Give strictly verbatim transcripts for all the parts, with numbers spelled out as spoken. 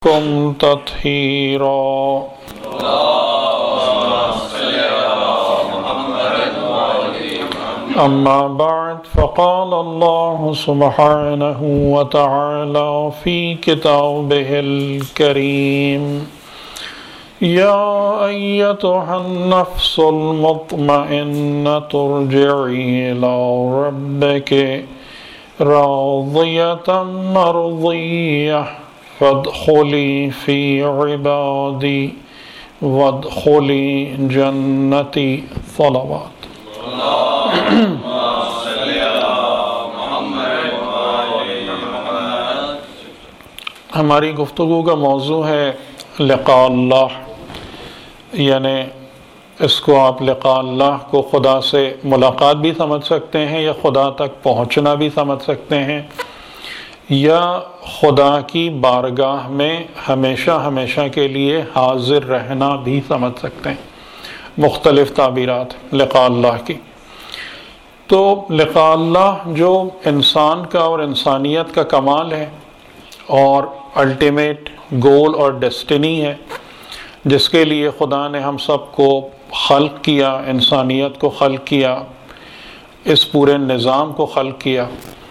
كم تطهيرا. أما بعد فقال الله سبحانه وتعالى في كتابه الكريم: يا أيتها النفس المطمئنة ارجعي إلى ربك راضية مرضية فادخلی فی عبادی وادخلی جنتی. صلوات. ہماری گفتگو کا موضوع ہے لقاء اللہ، یعنی اس کو آپ لقاء اللہ کو خدا سے ملاقات بھی سمجھ سکتے ہیں، یا خدا تک پہنچنا بھی سمجھ سکتے ہیں، یا خدا کی بارگاہ میں ہمیشہ ہمیشہ کے لیے حاضر رہنا بھی سمجھ سکتے ہیں. مختلف تعبیرات لقاء اللہ کی. تو لقاء اللہ جو انسان کا اور انسانیت کا کمال ہے اور الٹیمیٹ گول اور ڈیسٹنی ہے، جس کے لیے خدا نے ہم سب کو خلق کیا، انسانیت کو خلق کیا، اس پورے نظام کو خلق کیا.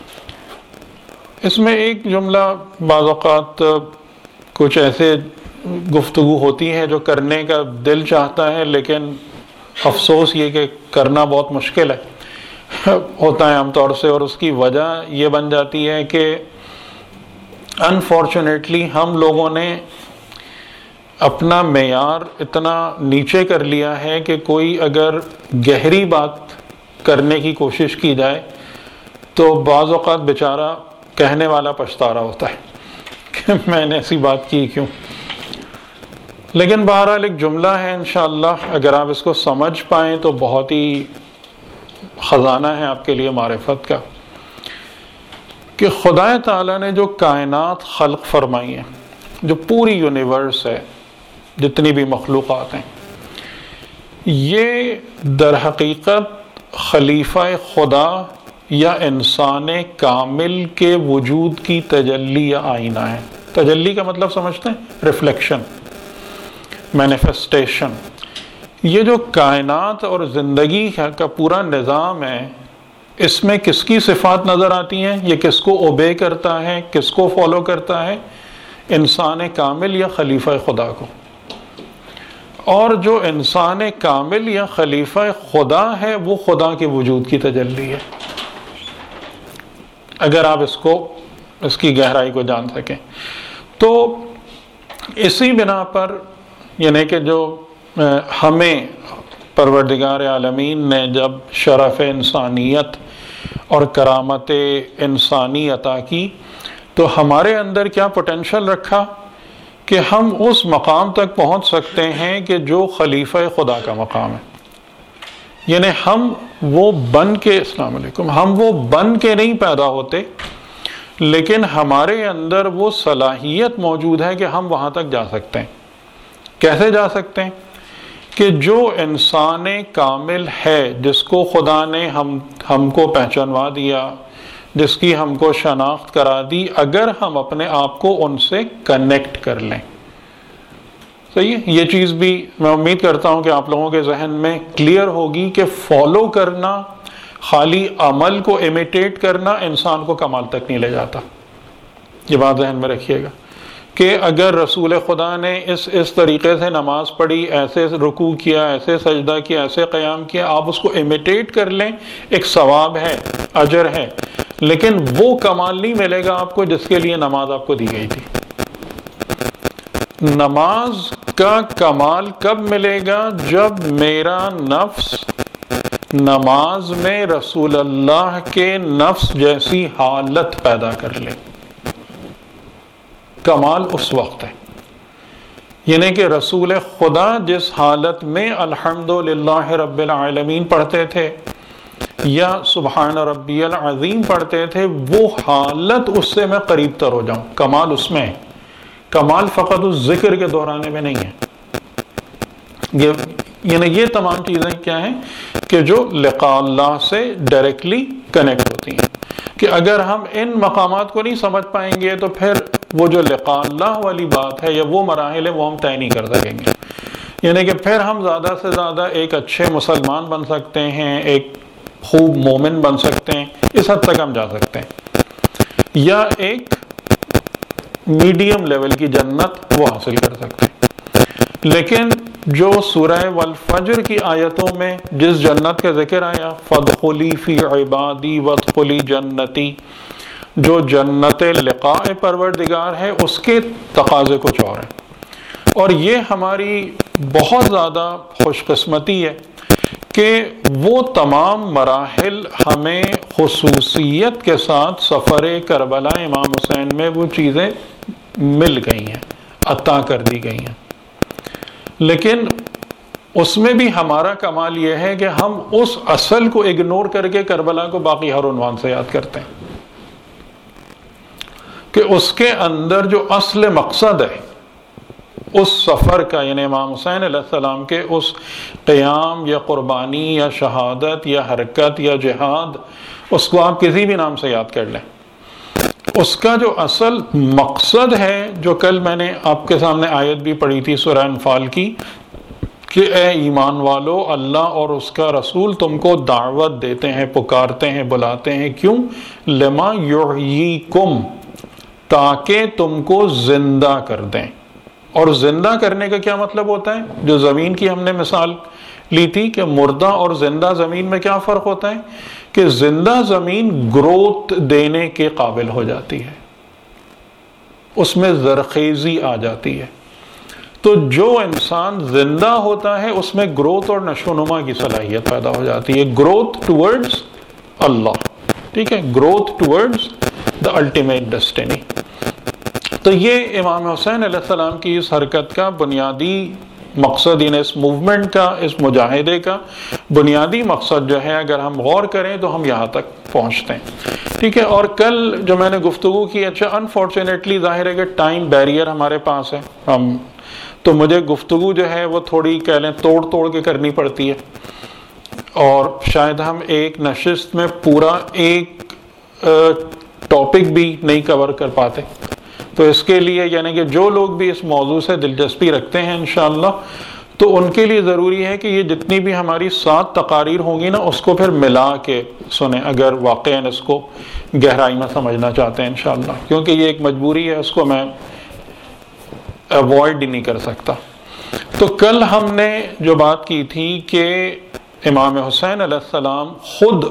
اس میں ایک جملہ بعض اوقات کچھ ایسے گفتگو ہوتی ہے جو کرنے کا دل چاہتا ہے، لیکن افسوس یہ کہ کرنا بہت مشکل ہے ہوتا ہے عام طور سے، اور اس کی وجہ یہ بن جاتی ہے کہ انفارچونیٹلی ہم لوگوں نے اپنا معیار اتنا نیچے کر لیا ہے کہ کوئی اگر گہری بات کرنے کی کوشش کی جائے تو بعض اوقات بیچارہ کہنے والا پچھتا رہا ہوتا ہے کہ میں نے ایسی بات کی کیوں. لیکن بہرحال ایک جملہ ہے، انشاءاللہ اگر آپ اس کو سمجھ پائیں تو بہت ہی خزانہ ہے آپ کے لیے معرفت کا، کہ خدا تعالیٰ نے جو کائنات خلق فرمائی ہیں، جو پوری یونیورس ہے، جتنی بھی مخلوقات ہیں، یہ در حقیقت خلیفہ خدا یا انسان کامل کے وجود کی تجلی یا آئینہ ہے. تجلی کا مطلب سمجھتے ہیں؟ Reflection, manifestation. یہ جو کائنات اور زندگی کا پورا نظام ہے، اس میں کس کی صفات نظر آتی ہیں؟ یہ کس کو اوبے کرتا ہے، کس کو فالو کرتا ہے؟ انسان کامل یا خلیفہ خدا کو. اور جو انسان کامل یا خلیفہ خدا ہے وہ خدا کے وجود کی تجلی ہے، اگر آپ اس کو اس کی گہرائی کو جان سکیں. تو اسی بنا پر یعنی کہ جو ہمیں پروردگار عالمین نے جب شرف انسانیت اور کرامت انسانی عطا کی، تو ہمارے اندر کیا پوٹینشل رکھا کہ ہم اس مقام تک پہنچ سکتے ہیں کہ جو خلیفہ خدا کا مقام ہے. یعنی ہم وہ بن کے السلام علیکم ہم وہ بن کے نہیں پیدا ہوتے، لیکن ہمارے اندر وہ صلاحیت موجود ہے کہ ہم وہاں تک جا سکتے ہیں. کیسے جا سکتے ہیں؟ کہ جو انسان کامل ہے، جس کو خدا نے ہم ہم کو پہچانوا دیا، جس کی ہم کو شناخت کرا دی، اگر ہم اپنے آپ کو ان سے کنیکٹ کر لیں. صحیح ہے. یہ چیز بھی میں امید کرتا ہوں کہ آپ لوگوں کے ذہن میں کلیئر ہوگی کہ فالو کرنا، خالی عمل کو امیٹیٹ کرنا انسان کو کمال تک نہیں لے جاتا. یہ بات ذہن میں رکھیے گا کہ اگر رسول خدا نے اس اس طریقے سے نماز پڑھی، ایسے رکوع کیا، ایسے سجدہ کیا، ایسے قیام کیا، آپ اس کو امیٹیٹ کر لیں، ایک ثواب ہے، اجر ہے، لیکن وہ کمال نہیں ملے گا آپ کو جس کے لیے نماز آپ کو دی گئی تھی. نماز کا کمال کب ملے گا؟ جب میرا نفس نماز میں رسول اللہ کے نفس جیسی حالت پیدا کر لے. کمال اس وقت ہے. یعنی کہ رسول خدا جس حالت میں الحمدللہ رب العالمین پڑھتے تھے یا سبحان ربی العظیم پڑھتے تھے، وہ حالت اس سے میں قریب تر ہو جاؤں. کمال اس میں ہے. کمال فقط اس ذکر کے دوران میں نہیں ہے. یہ یعنی یہ تمام چیزیں کیا ہیں کہ جو لقاء اللہ سے ڈائریکٹلی کنیکٹ ہوتی ہیں. کہ اگر ہم ان مقامات کو نہیں سمجھ پائیں گے تو پھر وہ جو لقاء اللہ والی بات ہے یا وہ مراحل ہے وہ ہم طے نہیں کر سکیں گے. یعنی کہ پھر ہم زیادہ سے زیادہ ایک اچھے مسلمان بن سکتے ہیں، ایک خوب مومن بن سکتے ہیں، اس حد تک ہم جا سکتے ہیں، یا ایک میڈیم لیول کی جنت وہ حاصل کر سکتے ہیں. لیکن جو سورہ والفجر کی آیتوں میں جس جنت کا ذکر آیا، فادخلی فی عبادی وادخلی جنتی، جو جنت لقاء پروردگار ہے اس کے تقاضے کچھ اور ہیں. اور یہ ہماری بہت زیادہ خوش قسمتی ہے کہ وہ تمام مراحل ہمیں خصوصیت کے ساتھ سفر کربلا امام حسین میں وہ چیزیں مل گئی ہیں، عطا کر دی گئی ہیں. لیکن اس میں بھی ہمارا کمال یہ ہے کہ ہم اس اصل کو اگنور کر کے کربلا کو باقی ہر عنوان سے یاد کرتے ہیں، کہ اس کے اندر جو اصل مقصد ہے اس سفر کا، یعنی امام حسین علیہ السلام کے اس قیام یا قربانی یا شہادت یا حرکت یا جہاد، اس کو آپ کسی بھی نام سے یاد کر لیں، اس کا جو اصل مقصد ہے، جو کل میں نے آپ کے سامنے آیت بھی پڑھی تھی سورہ انفال کی، کہ اے ایمان والو، اللہ اور اس کا رسول تم کو دعوت دیتے ہیں، پکارتے ہیں، بلاتے ہیں. کیوں؟ لما یحییکم، تاکہ تم کو زندہ کر دیں. اور زندہ کرنے کا کیا مطلب ہوتا ہے؟ جو زمین کی ہم نے مثال لی تھی کہ مردہ اور زندہ زمین میں کیا فرق ہوتا ہے، کہ زندہ زمین گروتھ دینے کے قابل ہو جاتی ہے، اس میں زرخیزی آ جاتی ہے. تو جو انسان زندہ ہوتا ہے اس میں گروتھ اور نشو و نما کی صلاحیت پیدا ہو جاتی ہے، گروتھ ٹورڈز اللہ، ٹھیک ہے، growth towards the ultimate destiny. تو یہ امام حسین علیہ السلام کی اس حرکت کا بنیادی مقصد، یعنی اس موومنٹ کا، اس مجاہدے کا بنیادی مقصد جو ہے، اگر ہم غور کریں تو ہم یہاں تک پہنچتے ہیں. ٹھیک ہے. اور کل جو میں نے گفتگو کی، اچھا انفارچونیٹلی ظاہر ہے کہ ٹائم بیریئر ہمارے پاس ہے، ہم تو مجھے گفتگو جو ہے وہ تھوڑی کہہ لیں توڑ توڑ کے کرنی پڑتی ہے، اور شاید ہم ایک نشست میں پورا ایک ٹاپک بھی نہیں کور کر پاتے. تو اس کے لیے یعنی کہ جو لوگ بھی اس موضوع سے دلچسپی رکھتے ہیں انشاءاللہ، تو ان کے لیے ضروری ہے کہ یہ جتنی بھی ہماری سات تقاریر ہوں گی نا، اس کو پھر ملا کے سنیں، اگر واقعاً اس کو گہرائی میں سمجھنا چاہتے ہیں انشاءاللہ، کیونکہ یہ ایک مجبوری ہے، اس کو میں اوائڈ ہی نہیں کر سکتا. تو کل ہم نے جو بات کی تھی کہ امام حسین علیہ السلام خود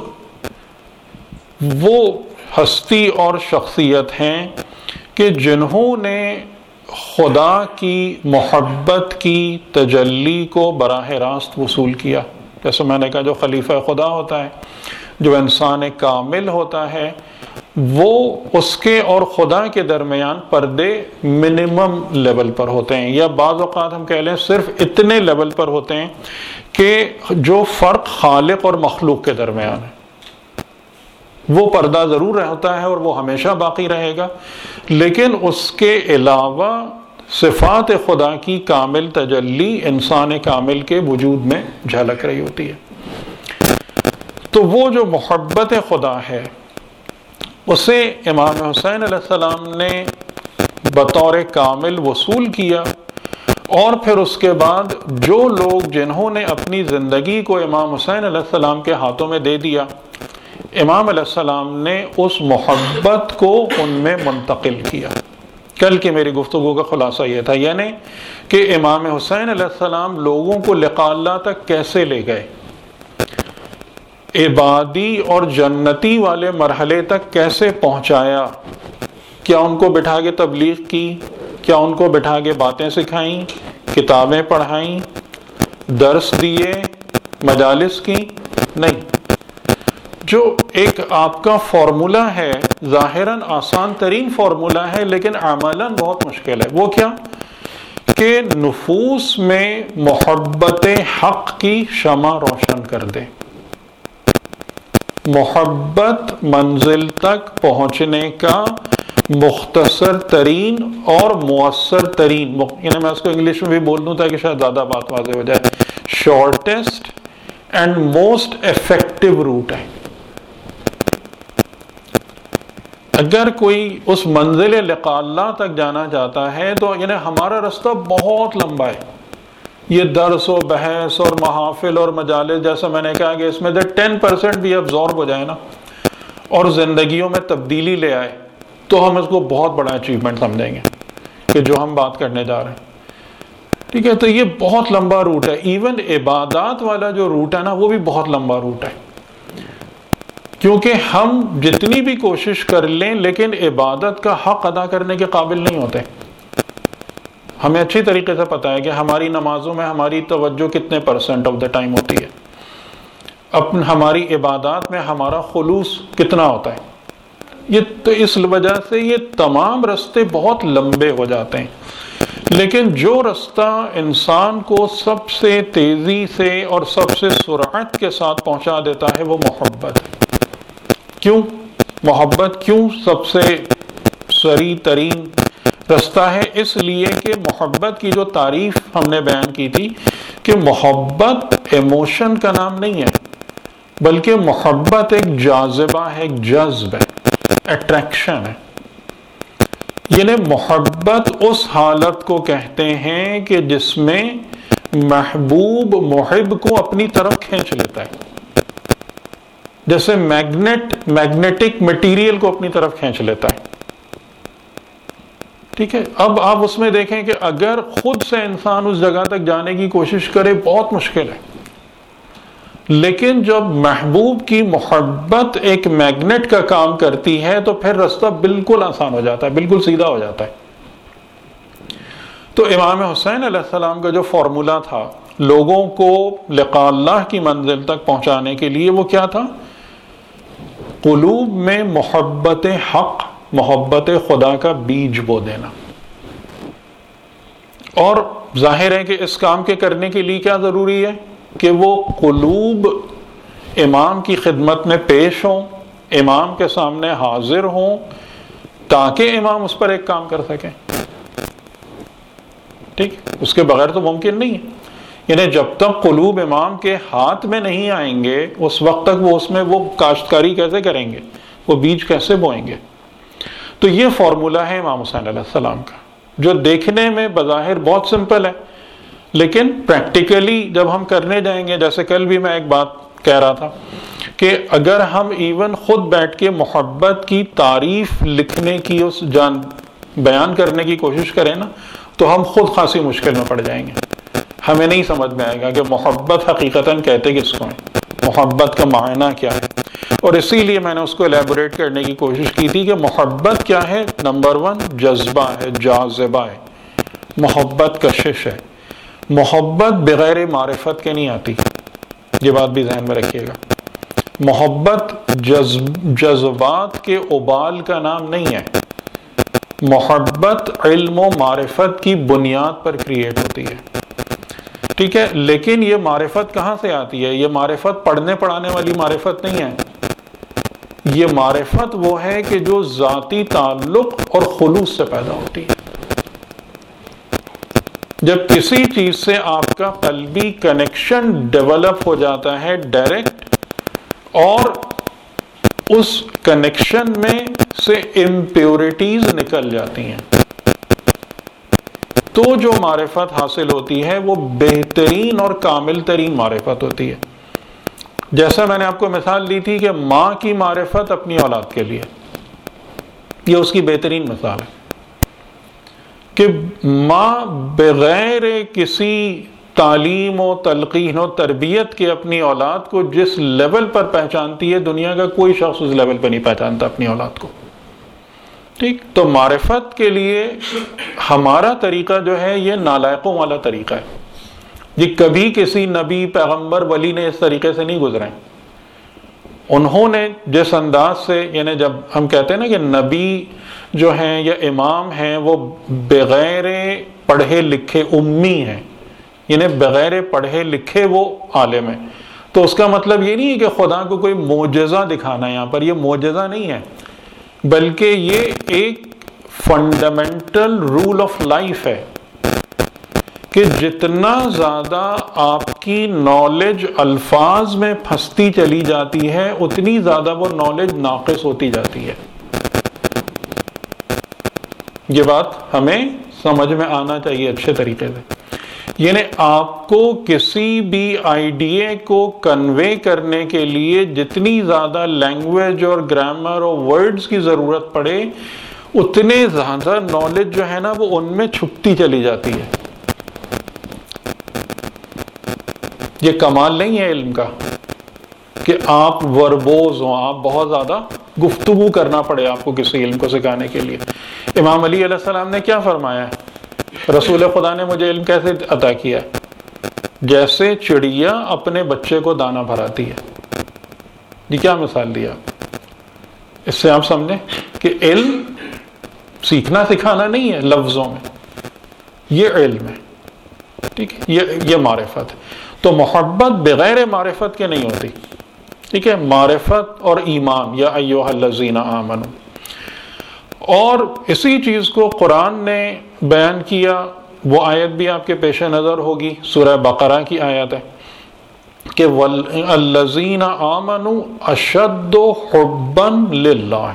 وہ ہستی اور شخصیت ہیں کہ جنہوں نے خدا کی محبت کی تجلی کو براہ راست وصول کیا. جیسے میں نے کہا جو خلیفہ خدا ہوتا ہے، جو انسان کامل ہوتا ہے، وہ اس کے اور خدا کے درمیان پردے منیمم لیول پر ہوتے ہیں، یا بعض اوقات ہم کہہ لیں صرف اتنے لیول پر ہوتے ہیں کہ جو فرق خالق اور مخلوق کے درمیان ہے، وہ پردہ ضرور ہوتا ہے اور وہ ہمیشہ باقی رہے گا، لیکن اس کے علاوہ صفات خدا کی کامل تجلی انسان کامل کے وجود میں جھلک رہی ہوتی ہے. تو وہ جو محبت خدا ہے، اسے امام حسین علیہ السلام نے بطور کامل وصول کیا. اور پھر اس کے بعد جو لوگ جنہوں نے اپنی زندگی کو امام حسین علیہ السلام کے ہاتھوں میں دے دیا، امام علیہ السلام نے اس محبت کو ان میں منتقل کیا. کل کی میری گفتگو کا خلاصہ یہ تھا، یعنی کہ امام حسین علیہ السلام لوگوں کو لقاء اللہ تک کیسے لے گئے، عبادی اور جنتی والے مرحلے تک کیسے پہنچایا. کیا ان کو بٹھا کے تبلیغ کی؟ کیا ان کو بٹھا کے باتیں سکھائیں، کتابیں پڑھائیں، درس دیے، مجالس کی؟ نہیں. جو ایک آپ کا فارمولا ہے، ظاہراً آسان ترین فارمولا ہے لیکن عملاً بہت مشکل ہے. وہ کیا؟ کہ نفوس میں محبت حق کی شمع روشن کر دے. محبت منزل تک پہنچنے کا مختصر ترین اور مؤثر ترین، یعنی میں اس کو انگلش میں بھی بول دوں تاکہ شاید زیادہ بات واضح ہو جائے، shortest and most effective route ہے. اگر کوئی اس منزل لقاء اللہ تک جانا چاہتا ہے تو یعنی ہمارا رستہ بہت لمبا ہے. یہ درس و بحث اور محافل اور مجالس، جیسا میں نے کہا کہ اس میں سے ٹین پرسینٹ بھی ابزارب ہو جائے نا اور زندگیوں میں تبدیلی لے آئے تو ہم اس کو بہت بڑا اچیومنٹ سمجھیں گے کہ جو ہم بات کرنے جا رہے ہیں. ٹھیک ہے، تو یہ بہت لمبا روٹ ہے. ایون عبادات والا جو روٹ ہے نا وہ بھی بہت لمبا روٹ ہے، کیونکہ ہم جتنی بھی کوشش کر لیں لیکن عبادت کا حق ادا کرنے کے قابل نہیں ہوتے. ہمیں اچھی طریقے سے پتہ ہے کہ ہماری نمازوں میں ہماری توجہ کتنے پرسنٹ آف دا ٹائم ہوتی ہے، اپن ہماری عبادات میں ہمارا خلوص کتنا ہوتا ہے. یہ تو اس وجہ سے یہ تمام رستے بہت لمبے ہو جاتے ہیں. لیکن جو رستہ انسان کو سب سے تیزی سے اور سب سے سرعت کے ساتھ پہنچا دیتا ہے وہ محبت ہے. کیوں محبت کیوں سب سے سریع ترین رستہ ہے؟ اس لیے کہ محبت کی جو تعریف ہم نے بیان کی تھی کہ محبت ایموشن کا نام نہیں ہے، بلکہ محبت ایک جاذبہ ہے، ایک جذب ہے، اٹریکشن ہے. یعنی محبت اس حالت کو کہتے ہیں کہ جس میں محبوب محب کو اپنی طرف کھینچ لیتا ہے، جیسے میگنیٹ میگنیٹک مٹیریل کو اپنی طرف کھینچ لیتا ہے. ٹھیک ہے، اب آپ اس میں دیکھیں کہ اگر خود سے انسان اس جگہ تک جانے کی کوشش کرے بہت مشکل ہے، لیکن جب محبوب کی محبت ایک میگنیٹ کا کام کرتی ہے تو پھر رستہ بالکل آسان ہو جاتا ہے، بالکل سیدھا ہو جاتا ہے. تو امام حسین علیہ السلام کا جو فارمولا تھا لوگوں کو لقاء اللہ کی منزل تک پہنچانے کے لیے وہ کیا تھا؟ قلوب میں محبت حق، محبت خدا کا بیج بو دینا. اور ظاہر ہے کہ اس کام کے کرنے کے لیے کیا ضروری ہے کہ وہ قلوب امام کی خدمت میں پیش ہوں، امام کے سامنے حاضر ہوں، تاکہ امام اس پر ایک کام کر سکیں. ٹھیک، اس کے بغیر تو ممکن نہیں ہے. یعنی جب تک قلوب امام کے ہاتھ میں نہیں آئیں گے اس وقت تک وہ اس میں وہ کاشتکاری کیسے کریں گے، وہ بیج کیسے بوئیں گے. تو یہ فارمولا ہے امام حسین علیہ السلام کا، جو دیکھنے میں بظاہر بہت سمپل ہے، لیکن پریکٹیکلی جب ہم کرنے جائیں گے، جیسے کل بھی میں ایک بات کہہ رہا تھا کہ اگر ہم ایون خود بیٹھ کے محبت کی تعریف لکھنے کی اس جان بیان کرنے کی کوشش کریں نا تو ہم خود خاصی مشکل میں پڑ جائیں گے. ہمیں نہیں سمجھ میں آئے گا کہ محبت حقیقتاً کہتے کس کو ہیں، محبت کا معنی کیا ہے. اور اسی لیے میں نے اس کو الیبوریٹ کرنے کی کوشش کی تھی کہ محبت کیا ہے. نمبر ون جذبہ ہے، جاذبہ ہے، محبت کشش ہے. محبت بغیر معرفت کے نہیں آتی، یہ بات بھی ذہن میں رکھیے گا. محبت جذب جذبات کے ابال کا نام نہیں ہے. محبت علم و معرفت کی بنیاد پر کریٹ ہوتی ہے. ٹھیک ہے، لیکن یہ معرفت کہاں سے آتی ہے؟ یہ معرفت پڑھنے پڑھانے والی معرفت نہیں ہے. یہ معرفت وہ ہے کہ جو ذاتی تعلق اور خلوص سے پیدا ہوتی ہے. جب کسی چیز سے آپ کا قلبی کنیکشن ڈیولپ ہو جاتا ہے ڈائریکٹ، اور اس کنیکشن میں سے امپیورٹیز نکل جاتی ہیں، تو جو معرفت حاصل ہوتی ہے وہ بہترین اور کامل ترین معرفت ہوتی ہے. جیسا میں نے آپ کو مثال دی تھی کہ ماں کی معرفت اپنی اولاد کے لیے، یہ اس کی بہترین مثال ہے کہ ماں بغیر کسی تعلیم و تلقین و تربیت کے اپنی اولاد کو جس لیول پر پہچانتی ہے دنیا کا کوئی شخص اس لیول پر نہیں پہچانتا اپنی اولاد کو. ٹھیک، تو معرفت کے لیے ہمارا طریقہ جو ہے یہ نالائقوں والا طریقہ ہے. یہ کبھی کسی نبی پیغمبر ولی نے اس طریقے سے نہیں گزرے. انہوں نے جس انداز سے، یعنی جب ہم کہتے ہیں نا کہ نبی جو ہیں یا امام ہیں وہ بغیر پڑھے لکھے امی ہیں، یعنی بغیر پڑھے لکھے وہ عالم ہیں، تو اس کا مطلب یہ نہیں ہے کہ خدا کو کوئی معجزہ دکھانا ہے. یہاں پر یہ معجزہ نہیں ہے، بلکہ یہ ایک فنڈامنٹل رول آف لائف ہے کہ جتنا زیادہ آپ کی نالج الفاظ میں پھنستی چلی جاتی ہے اتنی زیادہ وہ نالج ناقص ہوتی جاتی ہے. یہ بات ہمیں سمجھ میں آنا چاہیے اچھے طریقے سے. یعنی آپ کو کسی بھی آئیڈیا کو کنوے کرنے کے لیے جتنی زیادہ لینگویج اور گرامر اور ورڈز کی ضرورت پڑے اتنے زیادہ نالج جو ہے نا وہ ان میں چھپتی چلی جاتی ہے. یہ کمال نہیں ہے علم کا کہ آپ وربوز ہوں, آپ بہت زیادہ گفتگو کرنا پڑے آپ کو کسی علم کو سکھانے کے لیے. امام علی علیہ السلام نے کیا فرمایا ہے, رسول خدا نے مجھے علم کیسے عطا کیا, جیسے چڑیا اپنے بچے کو دانہ بھراتی ہے. یہ کیا مثال دیا, اس سے آپ سمجھیں کہ علم سیکھنا سکھانا نہیں ہے لفظوں میں, یہ علم ہے. ٹھیک ہے, یہ یہ معرفت ہے. تو محبت بغیر معرفت کے نہیں ہوتی. ٹھیک ہے, معرفت اور ایمان, یا ایھا الذین آمنوا. اور اسی چیز کو قرآن نے بیان کیا, وہ آیت بھی آپ کے پیش نظر ہوگی, سورہ بقرہ کی آیت ہے کہ الذین آمنوا اشد حبا للہ,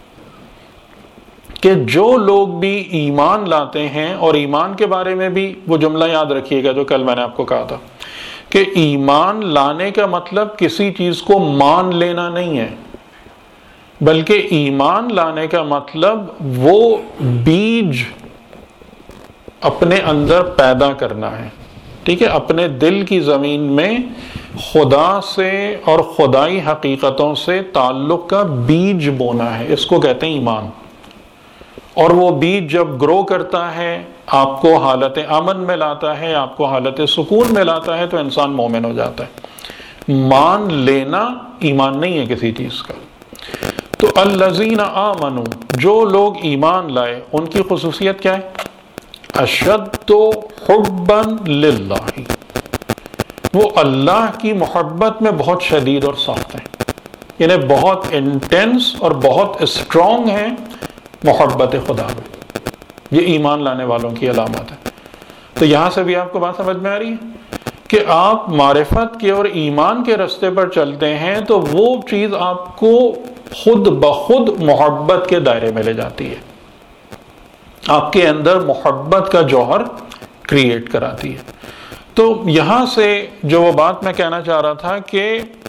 کہ جو لوگ بھی ایمان لاتے ہیں, اور ایمان کے بارے میں بھی وہ جملہ یاد رکھیے گا جو کل میں نے آپ کو کہا تھا کہ ایمان لانے کا مطلب کسی چیز کو مان لینا نہیں ہے, بلکہ ایمان لانے کا مطلب وہ بیج اپنے اندر پیدا کرنا ہے. ٹھیک ہے, اپنے دل کی زمین میں خدا سے اور خدائی حقیقتوں سے تعلق کا بیج بونا ہے, اس کو کہتے ہیں ایمان. اور وہ بیج جب گرو کرتا ہے, آپ کو حالت امن میں لاتا ہے, آپ کو حالت سکون میں لاتا ہے, تو انسان مومن ہو جاتا ہے. مان لینا ایمان نہیں ہے کسی چیز کا. تو الذین آمنوا, جو لوگ ایمان لائے, ان کی خصوصیت کیا ہے, اشد حبا للہ, وہ اللہ کی محبت میں بہت شدید اور سخت ہیں. یعنی بہت انٹینس اور بہت اسٹرانگ ہیں محبت خدا میں. یہ ایمان لانے والوں کی علامت ہے. تو یہاں سے بھی آپ کو بات سمجھ میں آ رہی ہے کہ آپ معرفت کے اور ایمان کے راستے پر چلتے ہیں تو وہ چیز آپ کو خود بخود محبت کے دائرے میں لے جاتی ہے, آپ کے اندر محبت کا جوہر کریٹ کراتی ہے. تو یہاں سے جو وہ بات میں کہنا چاہ رہا تھا کہ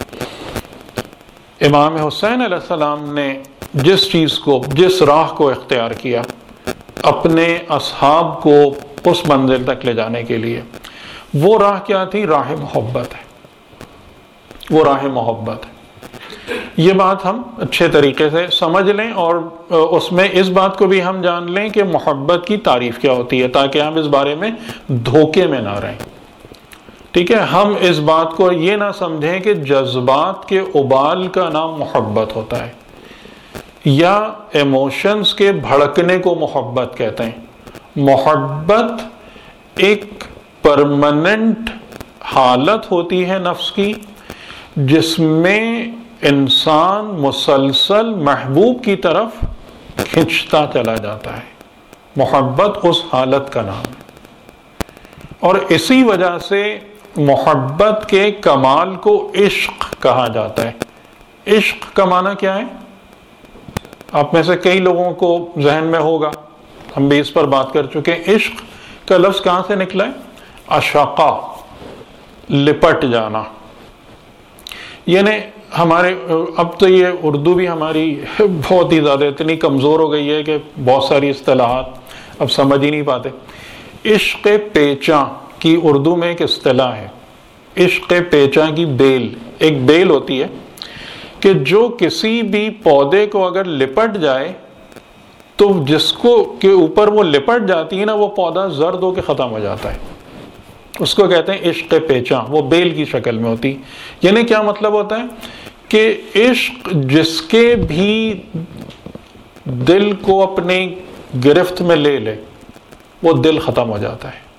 امام حسین علیہ السلام نے جس چیز کو, جس راہ کو اختیار کیا اپنے اصحاب کو اس منزل تک لے جانے کے لیے, وہ راہ کیا تھی, راہ محبت ہے. وہ راہ محبت ہے. یہ بات ہم اچھے طریقے سے سمجھ لیں, اور اس میں اس بات کو بھی ہم جان لیں کہ محبت کی تعریف کیا ہوتی ہے, تاکہ ہم اس بارے میں دھوکے میں نہ رہیں. ٹھیک ہے, ہم اس بات کو یہ نہ سمجھیں کہ جذبات کے ابال کا نام محبت ہوتا ہے, یا ایموشنز کے بھڑکنے کو محبت کہتے ہیں. محبت ایک پرماننٹ حالت ہوتی ہے نفس کی, جس میں انسان مسلسل محبوب کی طرف کھنچتا چلا جاتا ہے. محبت اس حالت کا نام ہے, اور اسی وجہ سے محبت کے کمال کو عشق کہا جاتا ہے. عشق کا معنی کیا ہے, آپ میں سے کئی لوگوں کو ذہن میں ہوگا, ہم بھی اس پر بات کر چکے ہیں. عشق کا لفظ کہاں سے نکلا ہے, اشاقہ, لپٹ جانا. یعنی ہمارے اب تو یہ اردو بھی ہماری بہت ہی زیادہ اتنی کمزور ہو گئی ہے کہ بہت ساری اصطلاحات اب سمجھ ہی نہیں پاتے. عشق پیچاں کی اردو میں ایک اصطلاح ہے, عشق پیچاں کی بیل. ایک بیل ہوتی ہے کہ جو کسی بھی پودے کو اگر لپٹ جائے تو جس کو کے اوپر وہ لپٹ جاتی ہے نا, وہ پودا زرد ہو کے ختم ہو جاتا ہے. اس کو کہتے ہیں عشق پیچاں, وہ بیل کی شکل میں ہوتی. یعنی کیا مطلب ہوتا ہے کہ عشق جس کے بھی دل کو اپنی گرفت میں لے لے, وہ دل ختم ہو جاتا ہے.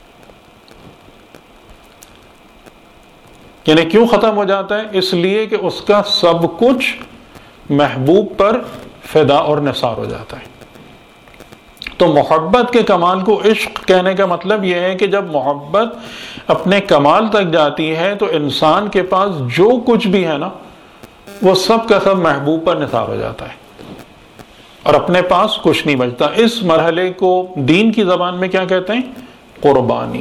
یعنی کیوں ختم ہو جاتا ہے, اس لیے کہ اس کا سب کچھ محبوب پر فدا اور نثار ہو جاتا ہے. تو محبت کے کمال کو عشق کہنے کا مطلب یہ ہے کہ جب محبت اپنے کمال تک جاتی ہے تو انسان کے پاس جو کچھ بھی ہے نا, وہ سب کا سب محبوب پر نثار ہو جاتا ہے. اور اپنے پاس کچھ نہیں بچتا. اس مرحلے کو دین کی زبان میں کیا کہتے ہیں؟ قربانی.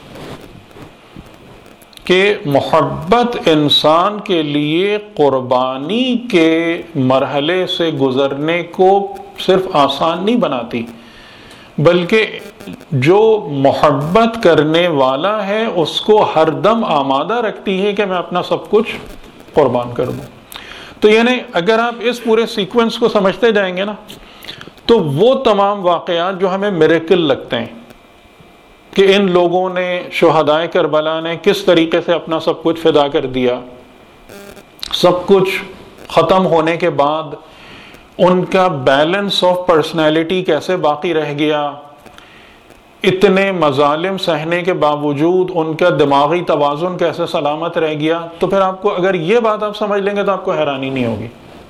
کہ محبت انسان کے لیے قربانی کے مرحلے سے گزرنے کو صرف آسان نہیں بناتی، بلکہ جو محبت کرنے والا ہے اس کو ہر دم آمادہ رکھتی ہے کہ میں اپنا سب کچھ قربان کر دوں. تو یعنی اگر آپ اس پورے سیکوینس کو سمجھتے جائیں گے نا، تو وہ تمام واقعات جو ہمیں میریکل لگتے ہیں کہ ان لوگوں نے، شہدائے کربلا نے کس طریقے سے اپنا سب کچھ فدا کر دیا، سب کچھ ختم ہونے کے بعد ان کا بیلنس آف پرسنالٹی کیسے باقی رہ گیا، اتنے مظالم سہنے کے باوجود ان کا دماغی توازن کیسے سلامت رہ گیا، تو پھر آپ کو اگر یہ بات آپ سمجھ لیں گے تو آپ کو حیرانی نہیں ہوگی.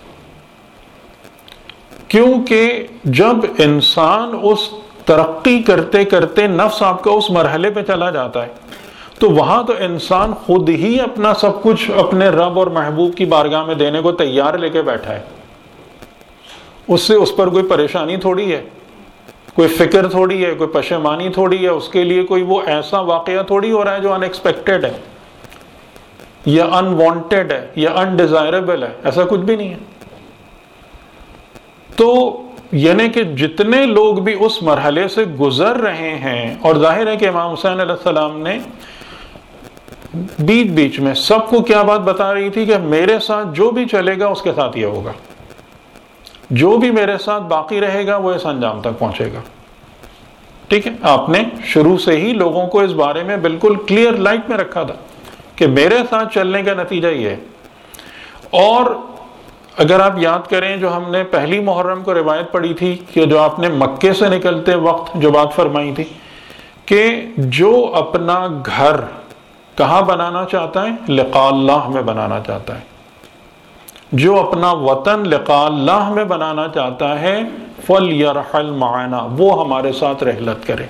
کیونکہ جب انسان اس ترقی کرتے کرتے نفس آپ کا اس مرحلے پہ چلا جاتا ہے تو وہاں تو انسان خود ہی اپنا سب کچھ اپنے رب اور محبوب کی بارگاہ میں دینے کو تیار لے کے بیٹھا ہے. اس سے اس پر کوئی پریشانی تھوڑی ہے، کوئی فکر تھوڑی ہے، کوئی پشیمانی تھوڑی ہے، اس کے لیے کوئی وہ ایسا واقعہ تھوڑی ہو رہا ہے جو ان ایکسپیکٹڈ ہے یا ان وانٹیڈ ہے یا ان ڈیزائربل ہے. ایسا کچھ بھی نہیں ہے. تو یعنی کہ جتنے لوگ بھی اس مرحلے سے گزر رہے ہیں، اور ظاہر ہے کہ امام حسین علیہ السلام نے بیچ بیچ میں سب کو کیا بات بتا رہی تھی کہ میرے ساتھ جو بھی چلے گا اس کے ساتھ یہ ہوگا، جو بھی میرے ساتھ باقی رہے گا وہ اس انجام تک پہنچے گا. ٹھیک ہے، آپ نے شروع سے ہی لوگوں کو اس بارے میں بالکل کلیئر لائٹ میں رکھا تھا کہ میرے ساتھ چلنے کا نتیجہ یہ ہے. اور اگر آپ یاد کریں جو ہم نے پہلی محرم کو روایت پڑھی تھی کہ جو آپ نے مکے سے نکلتے وقت جو بات فرمائی تھی کہ جو اپنا گھر کہاں بنانا چاہتا ہے؟ لقاء اللہ میں بنانا چاہتا ہے. جو اپنا وطن لقاء اللہ میں بنانا چاہتا ہے فَلْيَرْحَلْ مَعَنَا، وہ ہمارے ساتھ رحلت کرے،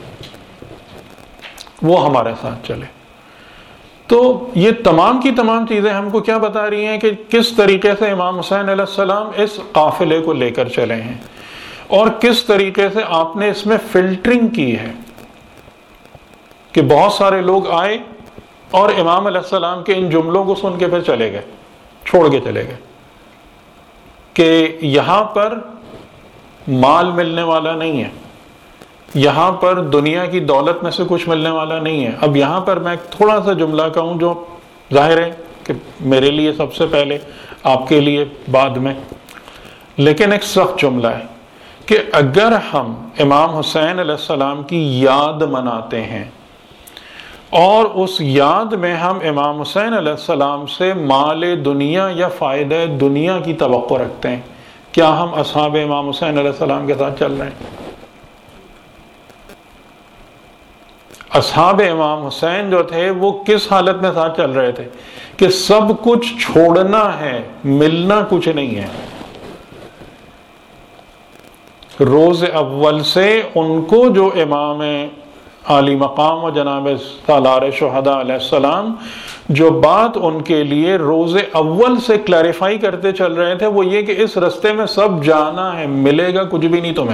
وہ ہمارے ساتھ چلے. تو یہ تمام کی تمام چیزیں ہم کو کیا بتا رہی ہیں کہ کس طریقے سے امام حسین علیہ السلام اس قافلے کو لے کر چلے ہیں، اور کس طریقے سے آپ نے اس میں فلٹرنگ کی ہے. کہ بہت سارے لوگ آئے اور امام علیہ السلام کے ان جملوں کو سن کے پھر چلے گئے، چھوڑ کے چلے گئے کہ یہاں پر مال ملنے والا نہیں ہے، یہاں پر دنیا کی دولت میں سے کچھ ملنے والا نہیں ہے. اب یہاں پر میں تھوڑا سا جملہ کہوں جو ظاہر ہے کہ میرے لیے سب سے پہلے، آپ کے لیے بعد میں، لیکن ایک سخت جملہ ہے کہ اگر ہم امام حسین علیہ السلام کی یاد مناتے ہیں اور اس یاد میں ہم امام حسین علیہ السلام سے مال دنیا یا فائدہ دنیا کی توقع رکھتے ہیں، کیا ہم اصحاب امام حسین علیہ السلام کے ساتھ چل رہے ہیں؟ اصحاب امام حسین جو تھے وہ کس حالت میں ساتھ چل رہے تھے کہ سب کچھ چھوڑنا ہے، ملنا کچھ نہیں ہے. روز اول سے ان کو جو امام عالی مقام و جناب سالار شہداء علیہ السلام جو بات ان کے لیے روز اول سے کلیریفائی کرتے چل رہے تھے وہ یہ کہ اس رستے میں سب جانا ہے، ملے گا کچھ بھی نہیں تمہیں.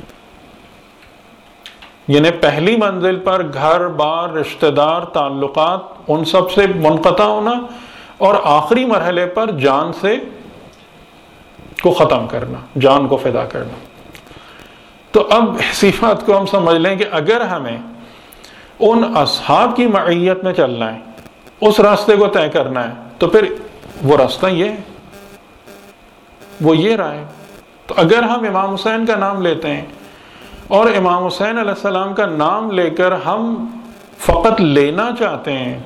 یعنی پہلی منزل پر گھر بار رشتہ دار تعلقات ان سب سے منقطع ہونا، اور آخری مرحلے پر جان سے کو ختم کرنا، جان کو فدا کرنا. تو اب اسی بات کو ہم سمجھ لیں کہ اگر ہمیں ان اصحاب کی معیت میں چلنا ہے، اس راستے کو طے کرنا ہے، تو پھر وہ راستہ یہ ہے، وہ یہ رہا ہے. تو اگر ہم امام حسین کا نام لیتے ہیں اور امام حسین علیہ السلام کا نام لے کر ہم فقط لینا چاہتے ہیں،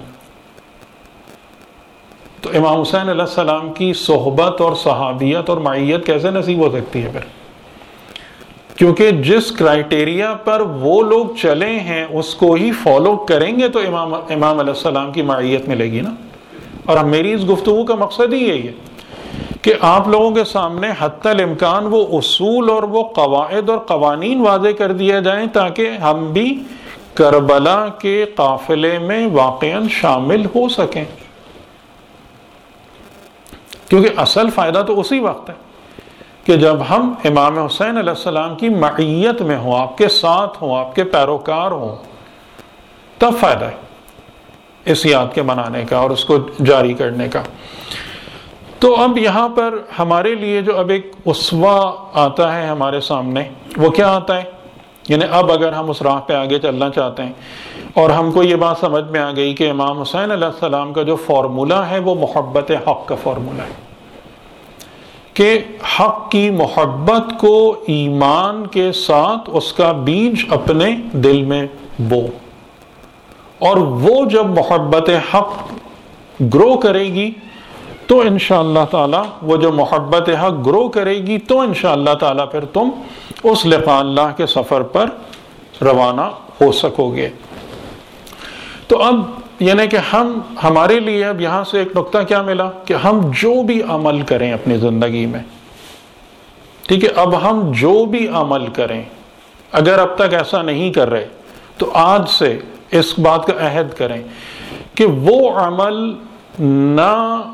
تو امام حسین علیہ السلام کی صحبت اور صحابیت اور معیت کیسے نصیب ہو سکتی ہے پھر؟ کیونکہ جس کرائٹیریا پر وہ لوگ چلے ہیں اس کو ہی فالو کریں گے تو امام امام علیہ السلام کی معیت ملے گی نا. اور میری اس گفتگو کا مقصد ہی یہی ہے کہ آپ لوگوں کے سامنے حتی الامکان وہ اصول اور وہ قواعد اور قوانین واضح کر دیے جائیں تاکہ ہم بھی کربلا کے قافلے میں واقعاً شامل ہو سکیں. کیونکہ اصل فائدہ تو اسی وقت ہے کہ جب ہم امام حسین علیہ السلام کی معیت میں ہوں، آپ کے ساتھ ہوں، آپ کے پیروکار ہوں، تب فائدہ ہے اس یاد کے منانے کا اور اس کو جاری کرنے کا۔ تو اب یہاں پر ہمارے لیے جو اب ایک اسوہ آتا ہے ہمارے سامنے، وہ کیا آتا ہے؟ یعنی اب اگر ہم اس راہ پہ آگے چلنا چاہتے ہیں اور ہم کو یہ بات سمجھ میں آ گئی کہ امام حسین علیہ السلام کا جو فارمولہ ہے وہ محبت حق کا فارمولہ ہے، کہ حق کی محبت کو ایمان کے ساتھ اس کا بیج اپنے دل میں بو، اور وہ جب محبت حق گرو کرے گی تو انشاءاللہ تعالی وہ جو محبت حق گرو کرے گی تو انشاءاللہ تعالی پھر تم اس لقاء اللہ کے سفر پر روانہ ہو سکو گے۔ تو اب یعنی کہ ہم ہمارے لیے اب یہاں سے ایک نقطہ کیا ملا کہ ہم جو بھی عمل کریں اپنی زندگی میں، ٹھیک ہے، اب ہم جو بھی عمل کریں، اگر اب تک ایسا نہیں کر رہے تو آج سے اس بات کا عہد کریں کہ وہ عمل نہ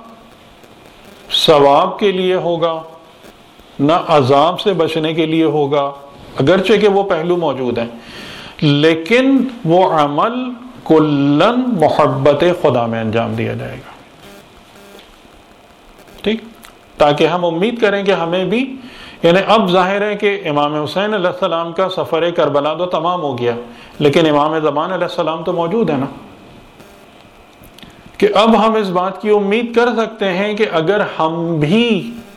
ثواب کے لیے ہوگا، نہ عذاب سے بچنے کے لیے ہوگا، اگرچہ کہ وہ پہلو موجود ہیں، لیکن وہ عمل کلن محبت خدا میں انجام دیا جائے گا، ٹھیک، تاکہ ہم امید کریں کہ ہمیں بھی، یعنی اب ظاہر ہے کہ امام حسین علیہ السلام کا سفر کربلا تو تمام ہو گیا، لیکن امام زمان علیہ السلام تو موجود ہے نا، کہ اب ہم اس بات کی امید کر سکتے ہیں کہ اگر ہم بھی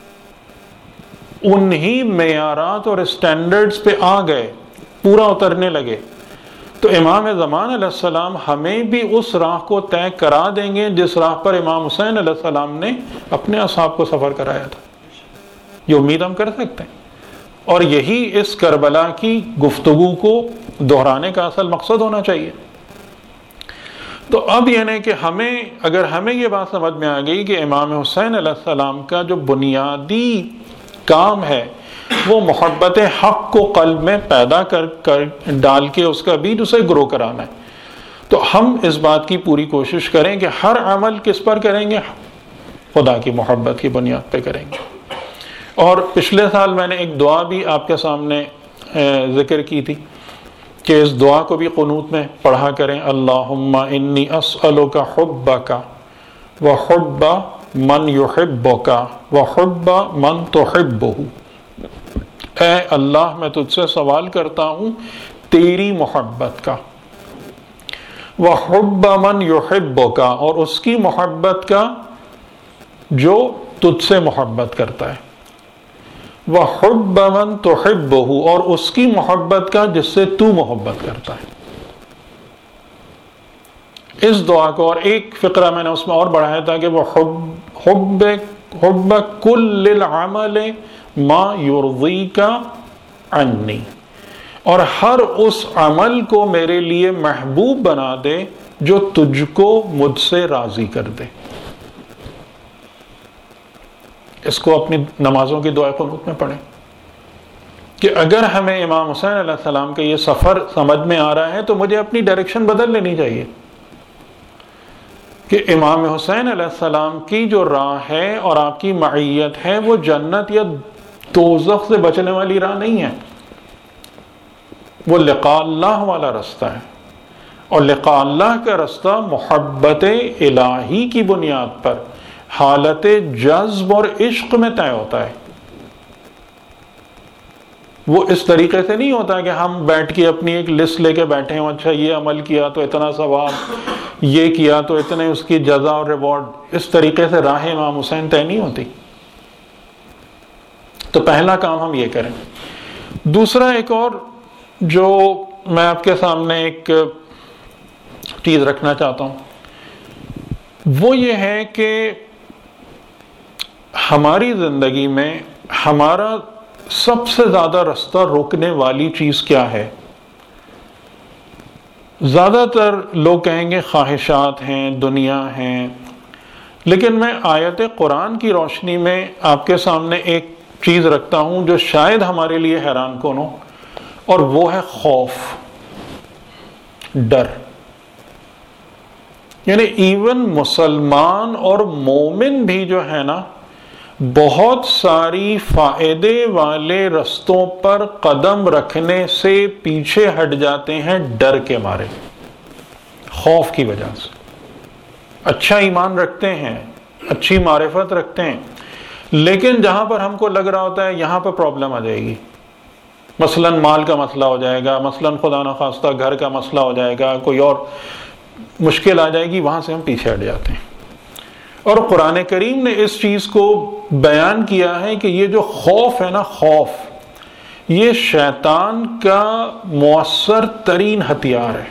انہی معیارات اور اسٹینڈرڈز پہ آ گئے، پورا اترنے لگے، تو امام زمان علیہ السلام ہمیں بھی اس راہ کو طے کرا دیں گے جس راہ پر امام حسین علیہ السلام نے اپنے اصحاب کو سفر کرایا تھا۔ یہ امید ہم کر سکتے ہیں، اور یہی اس کربلا کی گفتگو کو دہرانے کا اصل مقصد ہونا چاہیے۔ تو اب یعنی کہ ہمیں اگر ہمیں یہ بات سمجھ میں آ گئی کہ امام حسین علیہ السلام کا جو بنیادی کام ہے وہ محبت حق کو قلب میں پیدا کر کر ڈال کے اس کا بیج اسے گرو کرانا ہے، تو ہم اس بات کی پوری کوشش کریں کہ ہر عمل کس پر کریں گے؟ خدا کی محبت کی بنیاد پہ کریں گے۔ اور پچھلے سال میں نے ایک دعا بھی آپ کے سامنے ذکر کی تھی کہ اس دعا کو بھی قنوت میں پڑھا کریں، اللہم انی اسألک حبک وحب من یحبک وحب من تحبہ، اے اللہ میں تجھ سے سوال کرتا ہوں تیری محبت کا، وحب من یحبک، اور اس کی محبت کا جو تجھ سے محبت کرتا ہے، وحب من تحبہ، اور اس کی محبت کا جس سے تو محبت کرتا ہے۔ اس دعا کو، اور ایک فقرہ میں نے اس میں اور بڑھایا تھا کہ وہ حب حب حب کل العمل ما یرضیک عنی، اور ہر اس عمل کو میرے لیے محبوب بنا دے جو تجھ کو مجھ سے راضی کر دے۔ اس کو اپنی نمازوں کی دعا قنوت میں پڑھیں کہ اگر ہمیں امام حسین علیہ السلام کا یہ سفر سمجھ میں آ رہا ہے تو مجھے اپنی ڈائریکشن بدل لینی چاہیے کہ امام حسین علیہ السلام کی جو راہ ہے اور آپ کی معیت ہے وہ جنت یا دوزخ سے بچنے والی راہ نہیں ہے، وہ لقاء اللہ والا رستہ ہے، اور لقاء اللہ کا رستہ محبت الہی کی بنیاد پر حالت جذب اور عشق میں طے ہوتا ہے۔ وہ اس طریقے سے نہیں ہوتا کہ ہم بیٹھ کے اپنی ایک لسٹ لے کے بیٹھے ہوں، اچھا یہ عمل کیا تو اتنا ثواب، یہ کیا تو اتنے اس کی جزا اور ریوارڈ، اس طریقے سے راہ امام حسین طے نہیں ہوتی۔ تو پہلا کام ہم یہ کریں۔ دوسرا ایک اور جو میں آپ کے سامنے ایک چیز رکھنا چاہتا ہوں وہ یہ ہے کہ ہماری زندگی میں ہمارا سب سے زیادہ رستہ روکنے والی چیز کیا ہے؟ زیادہ تر لوگ کہیں گے خواہشات ہیں، دنیا ہیں، لیکن میں آیت قرآن کی روشنی میں آپ کے سامنے ایک چیز رکھتا ہوں جو شاید ہمارے لیے حیران کن ہو، اور وہ ہے خوف، ڈر۔ یعنی ایون مسلمان اور مومن بھی جو ہے نا، بہت ساری فائدے والے رستوں پر قدم رکھنے سے پیچھے ہٹ جاتے ہیں ڈر کے مارے، خوف کی وجہ سے۔ اچھا ایمان رکھتے ہیں، اچھی معرفت رکھتے ہیں، لیکن جہاں پر ہم کو لگ رہا ہوتا ہے یہاں پر پرابلم آ جائے گی، مثلا مال کا مسئلہ ہو جائے گا، مثلا خدا نخواستہ گھر کا مسئلہ ہو جائے گا، کوئی اور مشکل آ جائے گی، وہاں سے ہم پیچھے ہٹ جاتے ہیں۔ اور قرآن کریم نے اس چیز کو بیان کیا ہے کہ یہ جو خوف ہے نا، خوف یہ شیطان کا مؤثر ترین ہتھیار ہے۔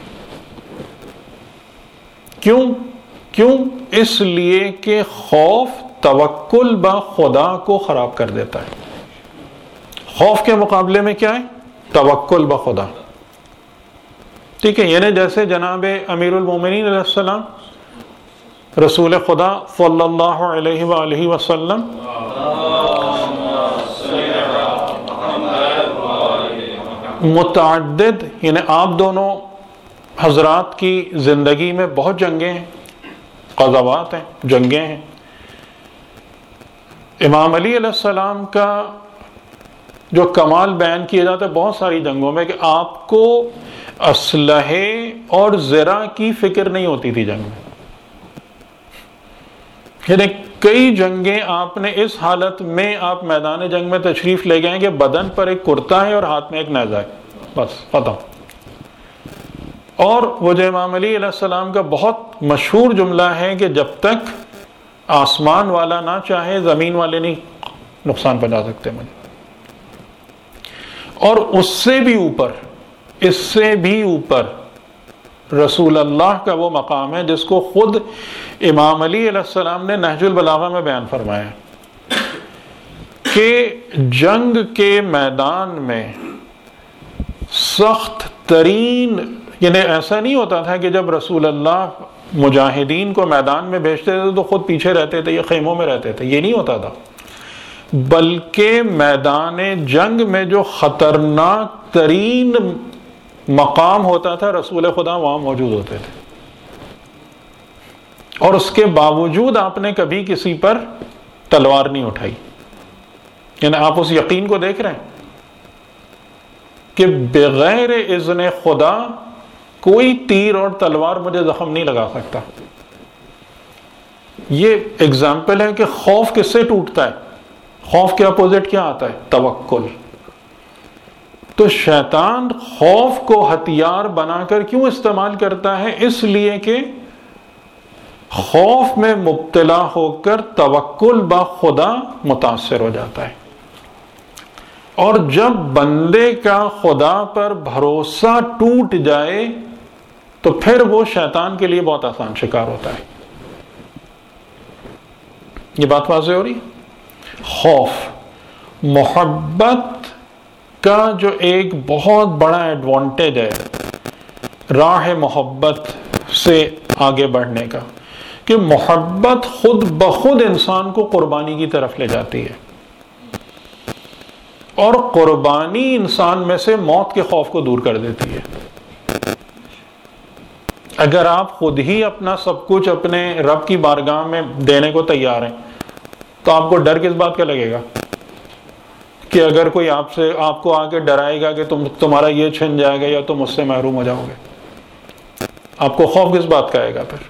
کیوں؟ کیوں؟ اس لیے کہ خوف توکل با خدا کو خراب کر دیتا ہے۔ خوف کے مقابلے میں کیا ہے؟ توکل با خدا۔ ٹھیک ہے، یعنی جیسے جناب امیر المومنین علیہ السلام رسول خدا صلی اللہ علیہ وآلہ وسلم متعدد، یعنی آپ دونوں حضرات کی زندگی میں بہت جنگیں ہیں، غزوات ہیں، جنگیں ہیں۔ امام علی علیہ السلام کا جو کمال بیان کیا جاتا ہے بہت ساری جنگوں میں کہ آپ کو اسلحے اور زرہ کی فکر نہیں ہوتی تھی جنگ میں، یعنی کئی جنگیں آپ نے اس حالت میں آپ میدان جنگ میں تشریف لے گئے کہ بدن پر ایک کرتا ہے اور ہاتھ میں ایک نیزہ ہے، بس ختم۔ اور وہ جو امام علی علیہ السلام کا بہت مشہور جملہ ہے کہ جب تک آسمان والا نہ چاہے زمین والے نہیں نقصان پہنچا سکتے مجھے۔ اور اس سے بھی اوپر، اس سے بھی اوپر رسول اللہ کا وہ مقام ہے جس کو خود امام علی علیہ السلام نے نہج البلاغہ میں بیان فرمایا کہ جنگ کے میدان میں سخت ترین، یعنی ایسا نہیں ہوتا تھا کہ جب رسول اللہ مجاہدین کو میدان میں بھیجتے تھے تو خود پیچھے رہتے تھے یا خیموں میں رہتے تھے، یہ نہیں ہوتا تھا، بلکہ میدان جنگ میں جو خطرناک ترین مقام ہوتا تھا رسول خدا وہاں موجود ہوتے تھے، اور اس کے باوجود آپ نے کبھی کسی پر تلوار نہیں اٹھائی۔ یعنی آپ اس یقین کو دیکھ رہے ہیں کہ بغیر اذن خدا کوئی تیر اور تلوار مجھے زخم نہیں لگا سکتا۔ یہ اگزامپل ہے کہ خوف کس سے ٹوٹتا ہے، خوف کے اپوزٹ کیا آتا ہے؟ توکل۔ تو شیطان خوف کو ہتھیار بنا کر کیوں استعمال کرتا ہے؟ اس لیے کہ خوف میں مبتلا ہو کر توکل با خدا متاثر ہو جاتا ہے، اور جب بندے کا خدا پر بھروسہ ٹوٹ جائے تو پھر وہ شیطان کے لیے بہت آسان شکار ہوتا ہے۔ یہ بات واضح ہو رہی؟ خوف محبت کا جو ایک بہت بڑا ایڈوانٹیج ہے راہ محبت سے آگے بڑھنے کا، کہ محبت خود بخود انسان کو قربانی کی طرف لے جاتی ہے، اور قربانی انسان میں سے موت کے خوف کو دور کر دیتی ہے۔ اگر آپ خود ہی اپنا سب کچھ اپنے رب کی بارگاہ میں دینے کو تیار ہیں تو آپ کو ڈر کس بات کا لگے گا کہ اگر کوئی آپ سے آپ کو آ کے ڈرائے گا کہ تم تمہارا یہ چھن جائے گا یا تم اس سے محروم ہو جاؤ گے، آپ کو خوف کس بات کا آئے گا؟ پھر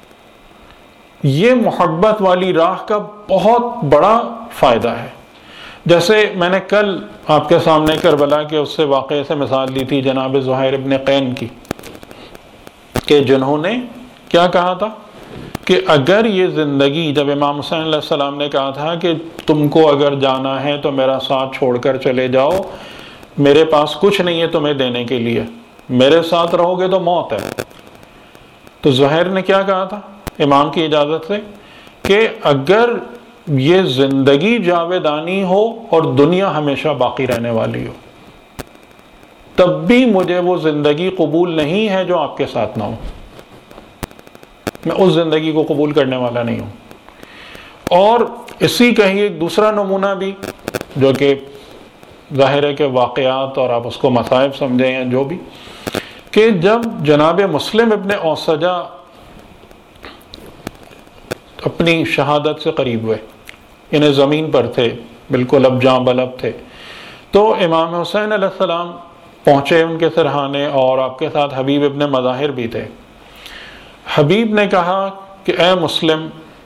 یہ محبت والی راہ کا بہت بڑا فائدہ ہے۔ جیسے میں نے کل آپ کے سامنے کربلا کے اس سے واقعے سے مثال دی تھی جناب زہیر ابن قین کی، کہ جنہوں نے کیا کہا تھا کہ اگر یہ زندگی، جب امام حسین علیہ السلام نے کہا تھا کہ تم کو اگر جانا ہے تو میرا ساتھ چھوڑ کر چلے جاؤ، میرے پاس کچھ نہیں ہے تمہیں دینے کے لیے، میرے ساتھ رہو گے تو موت ہے، تو زہیر نے کیا کہا تھا امام کی اجازت سے کہ اگر یہ زندگی جاویدانی ہو اور دنیا ہمیشہ باقی رہنے والی ہو تب بھی مجھے وہ زندگی قبول نہیں ہے جو آپ کے ساتھ نہ ہو، میں اس زندگی کو قبول کرنے والا نہیں ہوں۔ اور اسی کا ہی ایک دوسرا نمونہ بھی جو کہ ظاہر ہے کہ واقعات اور آپ اس کو مصائب سمجھیں یا جو بھی، کہ جب جناب مسلم ابن اوسجہ اپنی شہادت سے قریب ہوئے، یعنی زمین پر تھے، بالکل اب جاں بلب تھے. تو امام حسین علیہ السلام پہنچے ان کے سرہانے، اور آپ کے ساتھ حبیب ابن مظاہر بھی تھے. حبیب نے کہا کہ اے مسلم،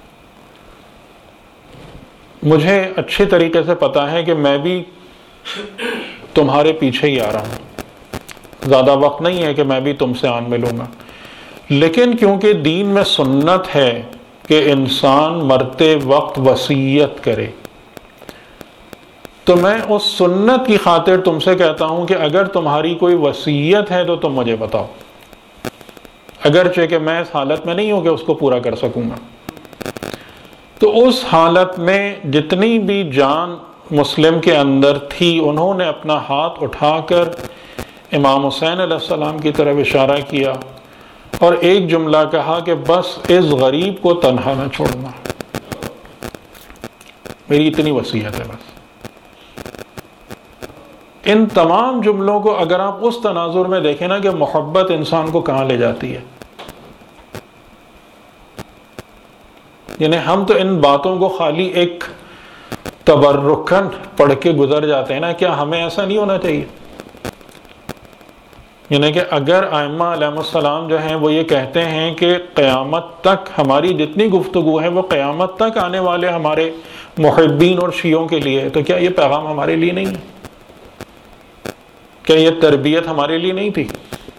مجھے اچھی طریقے سے پتا ہے کہ میں بھی تمہارے پیچھے ہی آ رہا ہوں، زیادہ وقت نہیں ہے کہ میں بھی تم سے آن ملوں گا، لیکن کیونکہ دین میں سنت ہے کہ انسان مرتے وقت وصیت کرے، تو میں اس سنت کی خاطر تم سے کہتا ہوں کہ اگر تمہاری کوئی وصیت ہے تو تم مجھے بتاؤ، اگرچہ کہ میں اس حالت میں نہیں ہوں کہ اس کو پورا کر سکوں گا. تو اس حالت میں جتنی بھی جان مسلم کے اندر تھی، انہوں نے اپنا ہاتھ اٹھا کر امام حسین علیہ السلام کی طرف اشارہ کیا اور ایک جملہ کہا کہ بس اس غریب کو تنہا نہ چھوڑنا، میری اتنی وصیت ہے بس. ان تمام جملوں کو اگر آپ اس تناظر میں دیکھیں نا کہ محبت انسان کو کہاں لے جاتی ہے. یعنی ہم تو ان باتوں کو خالی ایک تبرکن پڑھ کے گزر جاتے ہیں نا، کیا ہمیں ایسا نہیں ہونا چاہیے؟ یعنی کہ اگر ائمہ علیہ السلام جو ہیں وہ یہ کہتے ہیں کہ قیامت تک ہماری جتنی گفتگو ہے وہ قیامت تک آنے والے ہمارے محبین اور شیعوں کے لیے، تو کیا یہ پیغام ہمارے لیے نہیں ہے؟ کیا یہ تربیت ہمارے لیے نہیں تھی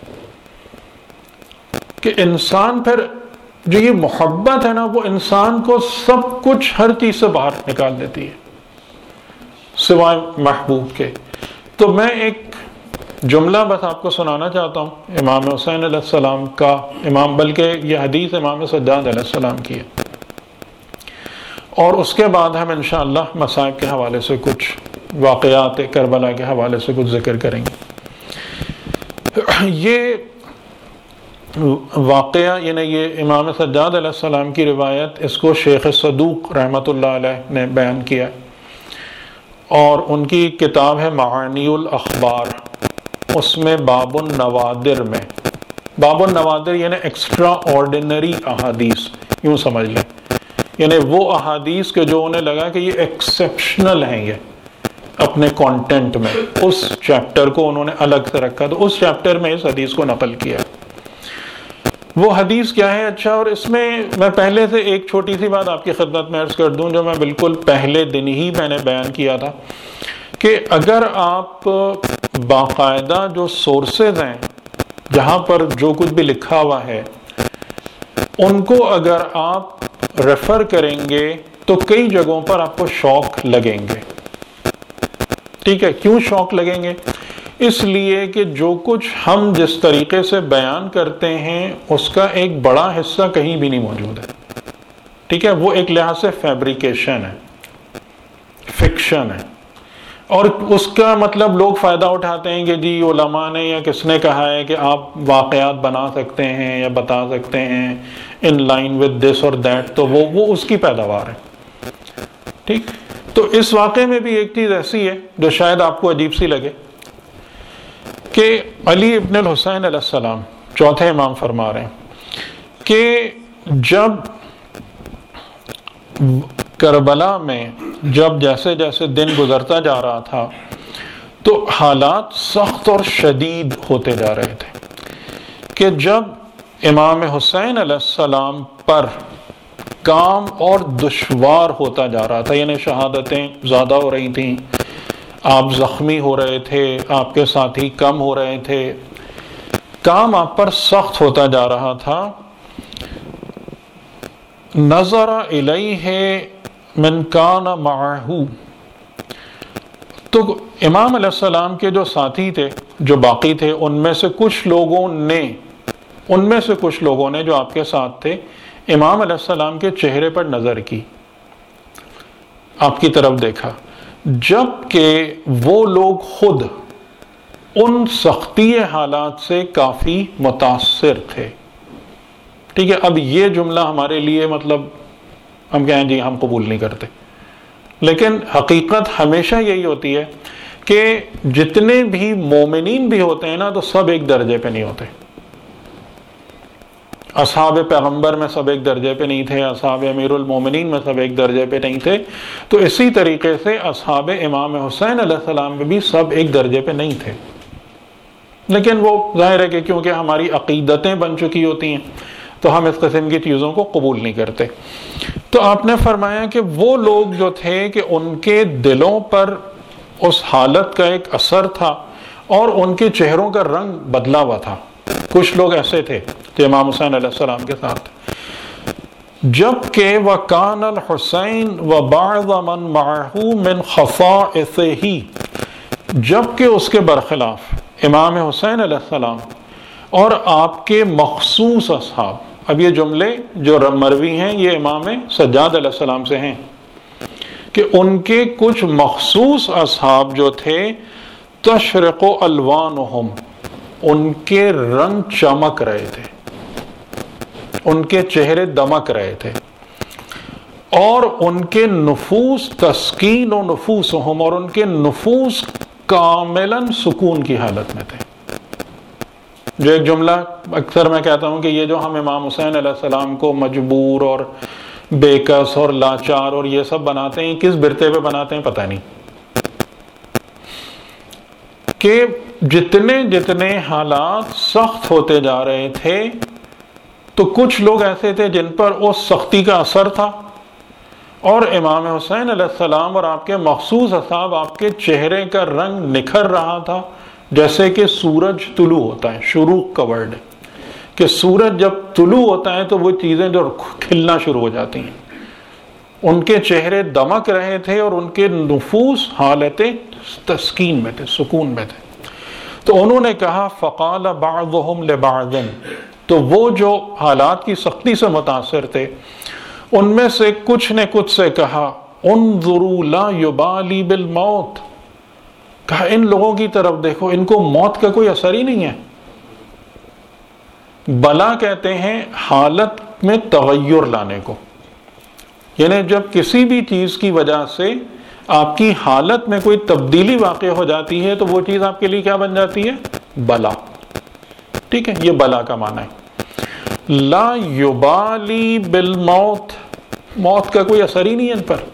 کہ انسان پھر جو یہ محبت ہے نا وہ انسان کو سب کچھ ہر چیز سے باہر نکال دیتی ہے سوائے محبوب کے. تو میں ایک جملہ بس آپ کو سنانا چاہتا ہوں امام حسین علیہ السلام کا، امام بلکہ یہ حدیث امام سجاد علیہ السلام کی ہے، اور اس کے بعد ہم انشاءاللہ مصائب کے حوالے سے کچھ واقعات کربلا کے حوالے سے کچھ ذکر کریں گے. یہ واقعہ یعنی یہ امام سجاد علیہ السلام کی روایت، اس کو شیخ صدوق رحمۃ اللہ علیہ نے بیان کیا، اور ان کی کتاب ہے معانی الاخبار، اس میں باب النوادر میں، باب النوادر یعنی ایکسٹرا آرڈینری احادیث یوں سمجھ لیں، یعنی وہ احادیث کے جو انہیں لگا کہ یہ ایکسیپشنل ہیں، یہ اپنے کانٹینٹ میں اس چیپٹر کو انہوں نے الگ سے رکھا، تو اس چیپٹر میں اس حدیث کو نقل کیا. وہ حدیث کیا ہے؟ اچھا، اور اس میں میں پہلے سے ایک چھوٹی سی بات آپ کی خدمت میں عرض کر دوں جو میں بالکل پہلے دن ہی میں نے بیان کیا تھا کہ اگر آپ باقاعدہ جو سورسز ہیں جہاں پر جو کچھ بھی لکھا ہوا ہے ان کو اگر آپ ریفر کریں گے تو کئی جگہوں پر آپ کو شوق لگیں گے. ٹھیک ہے، کیوں شوق لگیں گے؟ اس لیے کہ جو کچھ ہم جس طریقے سے بیان کرتے ہیں اس کا ایک بڑا حصہ کہیں بھی نہیں موجود ہے. ٹھیک ہے، وہ ایک لحاظ سے فیبریکیشن ہے، فکشن ہے، اور اس کا مطلب لوگ فائدہ اٹھاتے ہیں کہ جی علماء نے یا کس نے کہا ہے کہ آپ واقعات بنا سکتے ہیں یا بتا سکتے ہیں ان لائن ود دس اور دیٹ، تو وہ وہ اس کی پیداوار ہے. ٹھیک، تو اس واقعے میں بھی ایک چیز ایسی ہے جو شاید آپ کو عجیب سی لگے کہ علی ابن الحسین علیہ السلام چوتھے امام فرما رہے ہیں کہ جب کربلا میں جب جیسے جیسے دن گزرتا جا رہا تھا تو حالات سخت اور شدید ہوتے جا رہے تھے کہ جب امام حسین علیہ السلام پر کام اور دشوار ہوتا جا رہا تھا، یعنی شہادتیں زیادہ ہو رہی تھیں، آپ زخمی ہو رہے تھے، آپ کے ساتھی کم ہو رہے تھے، کام آپ پر سخت ہوتا جا رہا تھا، نظر الیہ من کان معہ، تو امام علیہ السلام کے جو ساتھی تھے جو باقی تھے ان میں سے کچھ لوگوں نے ان میں سے کچھ لوگوں نے جو آپ کے ساتھ تھے امام علیہ السلام کے چہرے پر نظر کی، آپ کی طرف دیکھا، جب کہ وہ لوگ خود ان سختی حالات سے کافی متاثر تھے. ٹھیک ہے، اب یہ جملہ ہمارے لیے مطلب ہم کہیں جی ہم قبول نہیں کرتے، لیکن حقیقت ہمیشہ یہی ہوتی ہے کہ جتنے بھی مومنین بھی ہوتے ہیں نا تو سب ایک درجے پہ نہیں ہوتے. اصحاب پیغمبر میں سب ایک درجے پہ نہیں تھے، اصحاب امیر المومنین میں سب ایک درجے پہ نہیں تھے، تو اسی طریقے سے اصحاب امام حسین علیہ السلام میں بھی سب ایک درجے پہ نہیں تھے. لیکن وہ ظاہر ہے کہ کیونکہ ہماری عقیدتیں بن چکی ہوتی ہیں تو ہم اس قسم کی چیزوں کو قبول نہیں کرتے. تو آپ نے فرمایا کہ وہ لوگ جو تھے کہ ان کے دلوں پر اس حالت کا ایک اثر تھا اور ان کے چہروں کا رنگ بدلا ہوا تھا. کچھ لوگ ایسے تھے جو امام حسین علیہ السلام کے ساتھ، جبکہ وَكَانَ الْحُسَيْنُ وَبَعْضَ مَنْ مَعَهُ مِنْ خَصَائِصِهِ، جبکہ اس کے برخلاف امام حسین علیہ السلام اور آپ کے مخصوص اصحاب، اب یہ جملے جو مروی ہیں یہ امام سجاد علیہ السلام سے ہیں کہ ان کے کچھ مخصوص اصحاب جو تھے تشرق الوانہم، ان کے رنگ چمک رہے تھے، ان کے چہرے دمک رہے تھے، اور ان کے نفوس تسکین و نفوسہم، اور ان کے نفوس کاملاً سکون کی حالت میں تھے. جو ایک جملہ اکثر میں کہتا ہوں کہ یہ جو ہم امام حسین علیہ السلام کو مجبور اور بےکس اور لاچار اور یہ سب بناتے ہیں، کس برتے پہ بناتے ہیں پتہ نہیں، کہ جتنے جتنے حالات سخت ہوتے جا رہے تھے تو کچھ لوگ ایسے تھے جن پر اس سختی کا اثر تھا، اور امام حسین علیہ السلام اور آپ کے مخصوص اصحاب، آپ کے چہرے کا رنگ نکھر رہا تھا جیسے کہ سورج طلوع ہوتا ہے. شروق کا ورڈ ہے کہ سورج جب طلوع ہوتا ہے تو وہ چیزیں جو کھلنا شروع ہو جاتی ہیں. ان کے چہرے دمک رہے تھے اور ان کے نفوس حالت تسکین میں تھے، سکون میں تھے. تو انہوں نے کہا فقال بعضهم لبعض، تو وہ جو حالات کی سختی سے متاثر تھے ان میں سے کچھ نے کچھ سے کہا انظروا لا یبالی بالموت، کہا ان لوگوں کی طرف دیکھو، ان کو موت کا کوئی اثر ہی نہیں ہے. بلا کہتے ہیں حالت میں تغیر لانے کو، یعنی جب کسی بھی چیز کی وجہ سے آپ کی حالت میں کوئی تبدیلی واقع ہو جاتی ہے تو وہ چیز آپ کے لیے کیا بن جاتی ہے؟ بلا. ٹھیک ہے، یہ بلا کا معنی ہے. لا یبالی بالموت، موت کا کوئی اثر ہی نہیں ہے ان پر،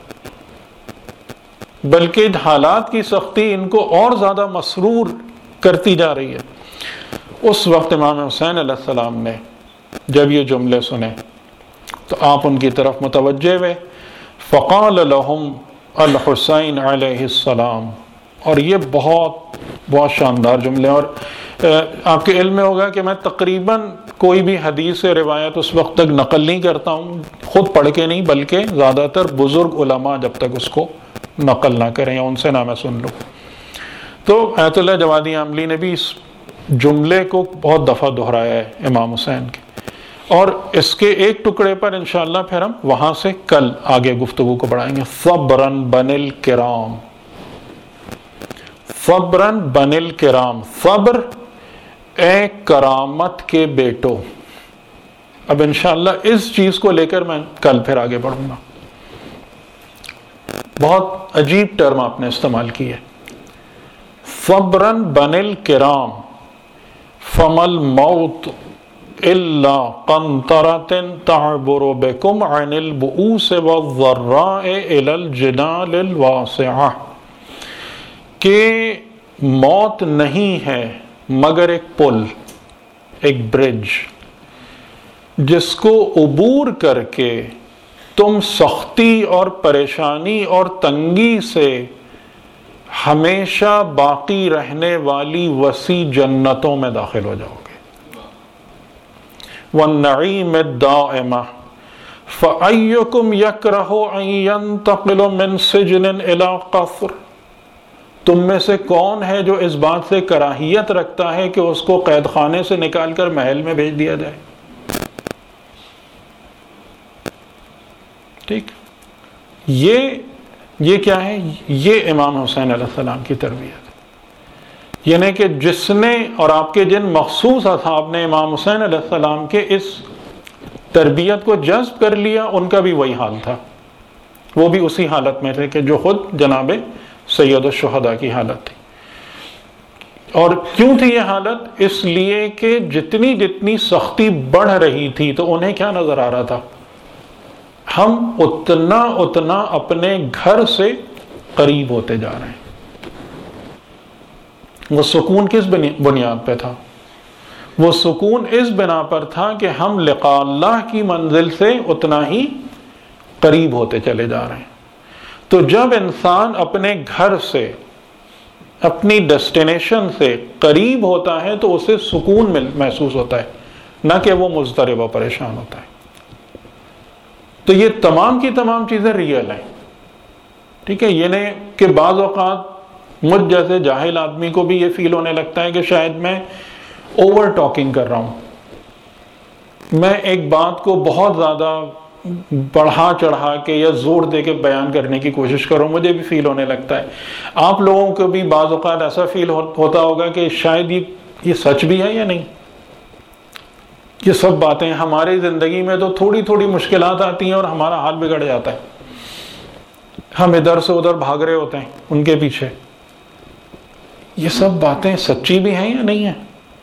بلکہ حالات کی سختی ان کو اور زیادہ مسرور کرتی جا رہی ہے. اس وقت امام حسین علیہ السلام نے جب یہ جملے سنے تو آپ ان کی طرف متوجہ ہوئے. فقال لهم الحسین علیہ السلام، اور یہ بہت بہت شاندار جملے، اور آپ کے علم میں ہوگا کہ میں تقریباً کوئی بھی حدیث سے روایت اس وقت تک نقل نہیں کرتا ہوں، خود پڑھ کے نہیں، بلکہ زیادہ تر بزرگ علماء جب تک اس کو نقل نہ کریں یا ان سے نہ میں سن لوں. تو آیت اللہ جوادی عاملی نے بھی اس جملے کو بہت دفعہ دہرایا ہے امام حسین کے، اور اس کے ایک ٹکڑے پر انشاءاللہ پھر ہم وہاں سے کل آگے گفتگو کو بڑھائیں گے. صبرن بن الکرام، صبرن بن الکرام، صبر اے کرامت کے بیٹو. اب انشاءاللہ اس چیز کو لے کر میں کل پھر آگے بڑھوں گا. بہت عجیب ٹرم آپ نے استعمال کی ہے، صبرن بن الکرام فمل موت الا قنطرۃ تعبر بكم عن البؤوس والضراء الى الجنال الواسعہ، کہ موت نہیں ہے مگر ایک پل، ایک برج، جس کو عبور کر کے تم سختی اور پریشانی اور تنگی سے ہمیشہ باقی رہنے والی وسیع جنتوں میں داخل ہو جاؤ گے. والنعیم الدائمہ فأیکم یکرہ ان ینتقل من سجن الی قصر، تم میں سے کون ہے جو اس بات سے کراہیت رکھتا ہے کہ اس کو قید خانے سے نکال کر محل میں بھیج دیا جائے. ٹھیک، یہ یہ کیا ہے؟ یہ امام حسین علیہ السلام کی تربیت، یعنی کہ جس نے اور آپ کے جن مخصوص اصحاب نے امام حسین علیہ السلام کے اس تربیت کو جذب کر لیا، ان کا بھی وہی حال تھا. وہ بھی اسی حالت میں تھے کہ جو خود جناب سید الشہداء کی حالت تھی. اور کیوں تھی یہ حالت؟ اس لیے کہ جتنی جتنی سختی بڑھ رہی تھی تو انہیں کیا نظر آ رہا تھا؟ ہم اتنا اتنا اپنے گھر سے قریب ہوتے جا رہے ہیں۔ وہ سکون کس بنیاد پہ تھا؟ وہ سکون اس بنا پر تھا کہ ہم لقاء اللہ کی منزل سے اتنا ہی قریب ہوتے چلے جا رہے ہیں۔ تو جب انسان اپنے گھر سے، اپنی ڈیسٹینیشن سے قریب ہوتا ہے تو اسے سکون محسوس ہوتا ہے، نہ کہ وہ مضطرب و پریشان ہوتا ہے۔ تو یہ تمام کی تمام چیزیں ریئل ہیں، ٹھیک ہے؟ یہ نہیں کہ بعض اوقات مجھ جیسے جاہل آدمی کو بھی یہ فیل ہونے لگتا ہے کہ شاید میں اوور ٹاکنگ کر رہا ہوں، میں ایک بات کو بہت زیادہ بڑھا چڑھا کے یا زور دے کے بیان کرنے کی کوشش کروں، مجھے بھی فیل ہونے لگتا ہے۔ آپ لوگوں کو بھی بعض اوقات ایسا فیل ہوتا ہوگا کہ شاید یہ یہ سچ بھی ہے یا نہیں۔ یہ سب باتیں ہماری زندگی میں تو تھوڑی تھوڑی مشکلات آتی ہیں اور ہمارا حال بگڑ جاتا ہے، ہم ادھر سے ادھر بھاگ رہے ہوتے ہیں ان کے پیچھے۔ یہ سب باتیں سچی بھی ہیں یا نہیں ہیں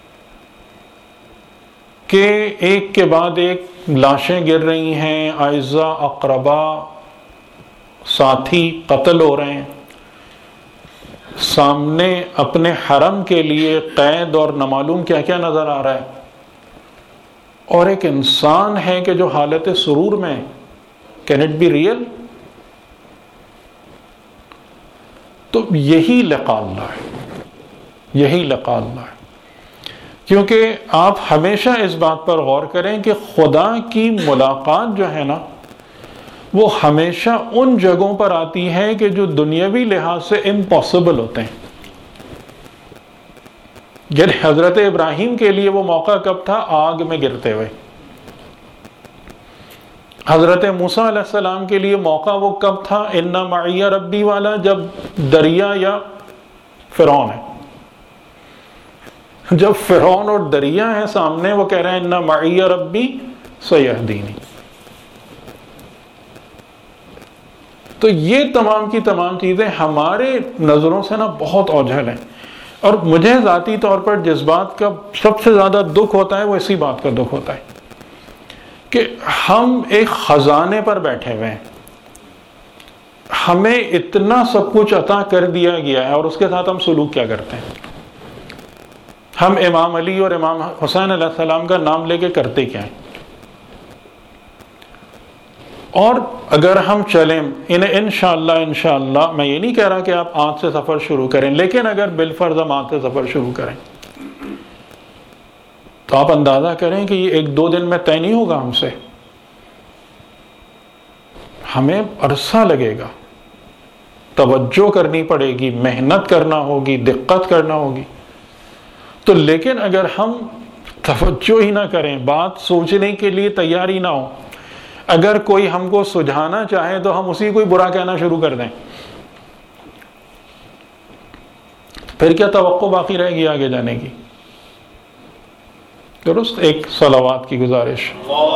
کہ ایک کے بعد ایک لاشیں گر رہی ہیں، اعزاء اقربا ساتھی قتل ہو رہے ہیں، سامنے اپنے حرم کے لیے قید اور نامعلوم کیا کیا نظر آ رہا ہے، اور ایک انسان ہے کہ جو حالت سرور میں، کین اٹ بی ریئل؟ تو یہی لقاء اللہ ہے، یہی لقاء اللہ ہے۔ کیونکہ آپ ہمیشہ اس بات پر غور کریں کہ خدا کی ملاقات جو ہے نا، وہ ہمیشہ ان جگہوں پر آتی ہے کہ جو دنیاوی لحاظ سے امپاسبل ہوتے ہیں۔ یعنی حضرت ابراہیم کے لیے وہ موقع کب تھا؟ آگ میں گرتے ہوئے۔ حضرت موسیٰ علیہ السلام کے لیے موقع وہ کب تھا؟ ان معی ربی والا، جب دریا یا فرعون ہے، جب فرعون اور دریا ہے سامنے، وہ کہہ رہے ہیں ان معی ربی سیہدینی۔ تو یہ تمام کی تمام چیزیں ہمارے نظروں سے نا بہت اوجھل ہیں، اور مجھے ذاتی طور پر جس بات کا سب سے زیادہ دکھ ہوتا ہے وہ اسی بات کا دکھ ہوتا ہے کہ ہم ایک خزانے پر بیٹھے ہوئے ہیں، ہمیں اتنا سب کچھ عطا کر دیا گیا ہے، اور اس کے ساتھ ہم سلوک کیا کرتے ہیں؟ ہم امام علی اور امام حسین علیہ السلام کا نام لے کے کرتے کیا ہیں؟ اور اگر ہم چلیں انہیں انشاءاللہ انشاءاللہ، میں یہ نہیں کہہ رہا کہ آپ آج سے سفر شروع کریں، لیکن اگر بالفرض ہم آج سے سفر شروع کریں تو آپ اندازہ کریں کہ یہ ایک دو دن میں طے نہیں ہوگا ہم سے، ہمیں عرصہ لگے گا، توجہ کرنی پڑے گی، محنت کرنا ہوگی، دقت کرنا ہوگی۔ تو لیکن اگر ہم توجہ ہی نہ کریں، بات سوچنے کے لیے تیاری نہ ہو، اگر کوئی ہم کو سجھانا چاہے تو ہم اسی کو ہی برا کہنا شروع کر دیں، پھر کیا توقع باقی رہے گی آگے جانے کی؟ درست؟ ایک صلوات کی گزارش۔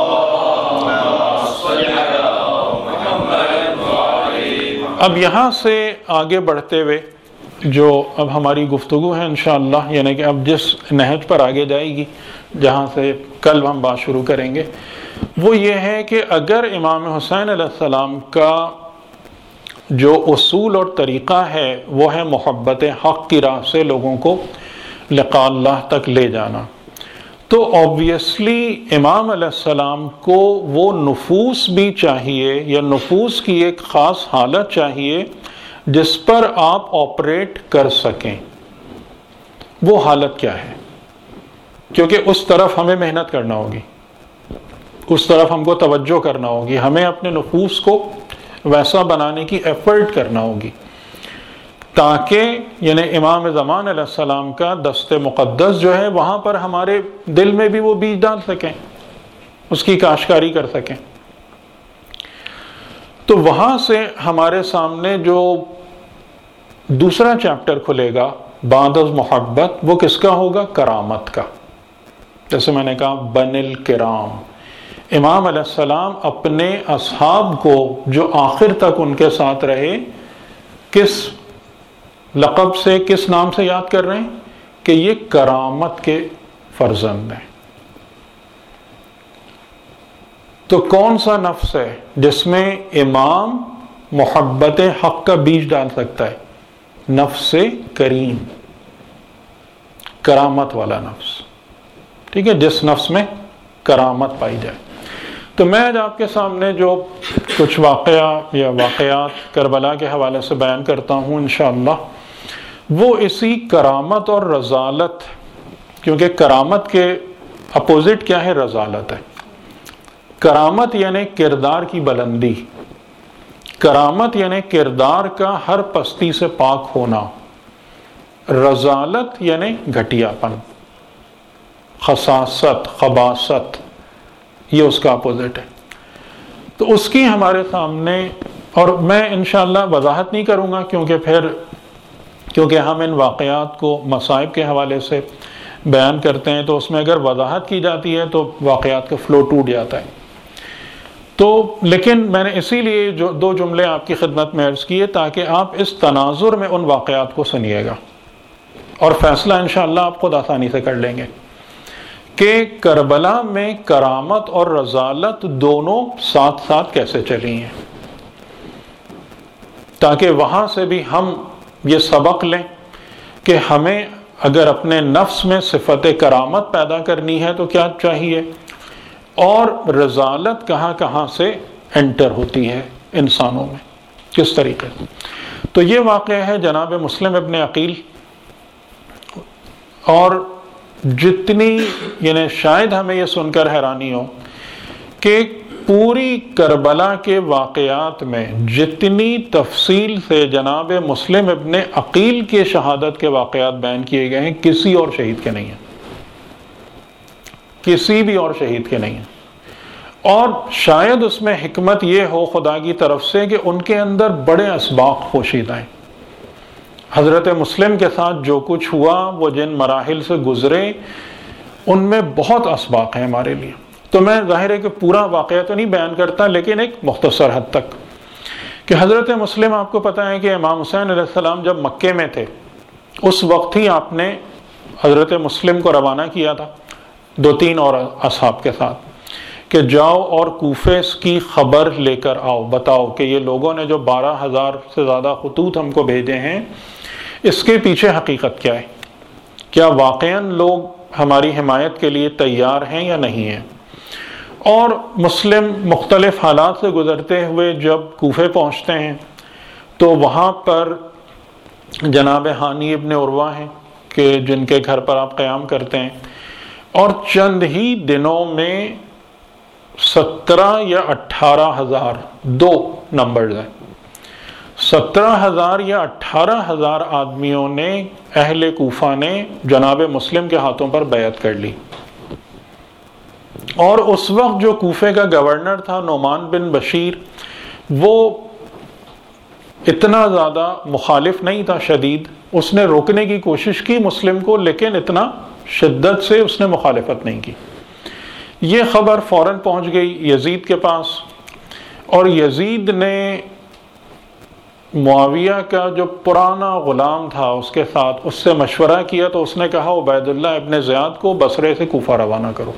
اب یہاں سے آگے بڑھتے ہوئے جو اب ہماری گفتگو ہے انشاءاللہ، یعنی کہ اب جس نہج پر آگے جائے گی جہاں سے کل ہم بات شروع کریں گے، وہ یہ ہے کہ اگر امام حسین علیہ السلام کا جو اصول اور طریقہ ہے وہ ہے محبت حق کی راہ سے لوگوں کو لقاء اللہ تک لے جانا، تو آبویسلی امام علیہ السلام کو وہ نفوس بھی چاہیے، یا نفوس کی ایک خاص حالت چاہیے جس پر آپ آپریٹ کر سکیں۔ وہ حالت کیا ہے؟ کیونکہ اس طرف ہمیں محنت کرنا ہوگی، اس طرف ہم کو توجہ کرنا ہوگی، ہمیں اپنے نفوس کو ویسا بنانے کی ایفرٹ کرنا ہوگی تاکہ یعنی امام زمان علیہ السلام کا دست مقدس جو ہے وہاں پر ہمارے دل میں بھی وہ بیج ڈال سکیں، اس کی کاشتکاری کر سکیں۔ تو وہاں سے ہمارے سامنے جو دوسرا چیپٹر کھلے گا بعد از محبت، وہ کس کا ہوگا؟ کرامت کا۔ جیسے میں نے کہا بن الکرام، امام علیہ السلام اپنے اصحاب کو جو آخر تک ان کے ساتھ رہے، کس لقب سے، کس نام سے یاد کر رہے ہیں؟ کہ یہ کرامت کے فرزند ہیں۔ تو کون سا نفس ہے جس میں امام محبت حق کا بیج ڈال سکتا ہے؟ نفس کریم، کرامت والا نفس، ٹھیک ہے، جس نفس میں کرامت پائی جائے۔ تو میں آج آپ کے سامنے جو کچھ واقعہ یا واقعات کربلا کے حوالے سے بیان کرتا ہوں انشاءاللہ، وہ اسی کرامت اور رذالت، کیونکہ کرامت کے اپوزٹ کیا ہے؟ رذالت ہے۔ کرامت یعنی کردار کی بلندی، کرامت یعنی کردار کا ہر پستی سے پاک ہونا، رذالت یعنی گھٹیا پن، خساست، خباثت، یہ اس کا اپوزٹ ہے۔ تو اس کی ہمارے سامنے، اور میں انشاءاللہ وضاحت نہیں کروں گا کیونکہ پھر کیونکہ ہم ان واقعات کو مصائب کے حوالے سے بیان کرتے ہیں، تو اس میں اگر وضاحت کی جاتی ہے تو واقعات کا فلو ٹوٹ جاتا ہے۔ تو لیکن میں نے اسی لیے جو دو جملے آپ کی خدمت میں عرض کیے تاکہ آپ اس تناظر میں ان واقعات کو سنیے گا، اور فیصلہ انشاءاللہ آپ خود آسانی سے کر لیں گے کہ کربلا میں کرامت اور رذالت دونوں ساتھ ساتھ کیسے چلی ہیں، تاکہ وہاں سے بھی ہم یہ سبق لیں کہ ہمیں اگر اپنے نفس میں صفت کرامت پیدا کرنی ہے تو کیا چاہیے، اور رذالت کہاں کہاں سے انٹر ہوتی ہے انسانوں میں، کس طریقے سے۔ تو یہ واقعہ ہے جناب مسلم ابن عقیل، اور جتنی یعنی شاید ہمیں یہ سن کر حیرانی ہو کہ پوری کربلا کے واقعات میں جتنی تفصیل سے جناب مسلم ابن عقیل کے شہادت کے واقعات بیان کیے گئے ہیں کسی اور شہید کے نہیں ہیں، کسی بھی اور شہید کے نہیں ہیں۔ اور شاید اس میں حکمت یہ ہو خدا کی طرف سے کہ ان کے اندر بڑے اسباق پوشیدہ ہیں۔ حضرت مسلم کے ساتھ جو کچھ ہوا، وہ جن مراحل سے گزرے، ان میں بہت اسباق ہیں ہمارے لیے۔ تو میں ظاہر ہے کہ پورا واقعہ تو نہیں بیان کرتا، لیکن ایک مختصر حد تک کہ حضرت مسلم، آپ کو پتہ ہے کہ امام حسین علیہ السلام جب مکے میں تھے اس وقت ہی آپ نے حضرت مسلم کو روانہ کیا تھا دو تین اور اصحاب کے ساتھ کہ جاؤ اور کوفے کی خبر لے کر آؤ، بتاؤ کہ یہ لوگوں نے جو بارہ ہزار سے زیادہ خطوط ہم کو بھیجے ہیں، اس کے پیچھے حقیقت کیا ہے، کیا واقعاً لوگ ہماری حمایت کے لیے تیار ہیں یا نہیں ہیں۔ اور مسلم مختلف حالات سے گزرتے ہوئے جب کوفے پہنچتے ہیں تو وہاں پر جناب ہانی ابن عروہ ہیں کہ جن کے گھر پر آپ قیام کرتے ہیں، اور چند ہی دنوں میں سترہ یا اٹھارہ ہزار، دو نمبرز ہیں، سترہ ہزار یا اٹھارہ ہزار آدمیوں نے، اہل کوفہ نے جناب مسلم کے ہاتھوں پر بیعت کر لی۔ اور اس وقت جو کوفے کا گورنر تھا نعمان بن بشیر، وہ اتنا زیادہ مخالف نہیں تھا شدید، اس نے روکنے کی کوشش کی مسلم کو، لیکن اتنا شدت سے اس نے مخالفت نہیں کی۔ یہ خبر فوراً پہنچ گئی یزید کے پاس، اور یزید نے معاویہ کا جو پرانا غلام تھا اس کے ساتھ اس سے مشورہ کیا، تو اس نے کہا عبید اللہ ابن زیاد کو بصرے سے کوفہ روانہ کرو۔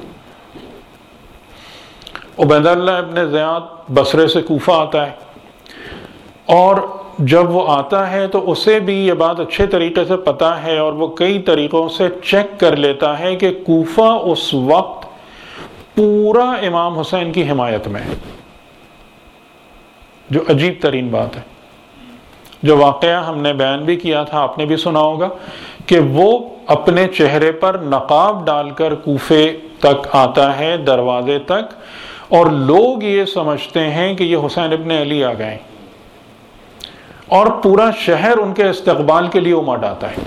عبید اللہ ابن زیاد بصرے سے کوفہ آتا ہے، اور جب وہ آتا ہے تو اسے بھی یہ بات اچھے طریقے سے پتہ ہے، اور وہ کئی طریقوں سے چیک کر لیتا ہے کہ کوفہ اس وقت پورا امام حسین کی حمایت میں ہے، جو عجیب ترین بات ہے۔ جو واقعہ ہم نے بیان بھی کیا تھا، آپ نے بھی سنا ہوگا کہ وہ اپنے چہرے پر نقاب ڈال کر کوفے تک آتا ہے، دروازے تک، اور لوگ یہ سمجھتے ہیں کہ یہ حسین ابن علی آ گئے، اور پورا شہر ان کے استقبال کے لیے امٹ آتا ہے۔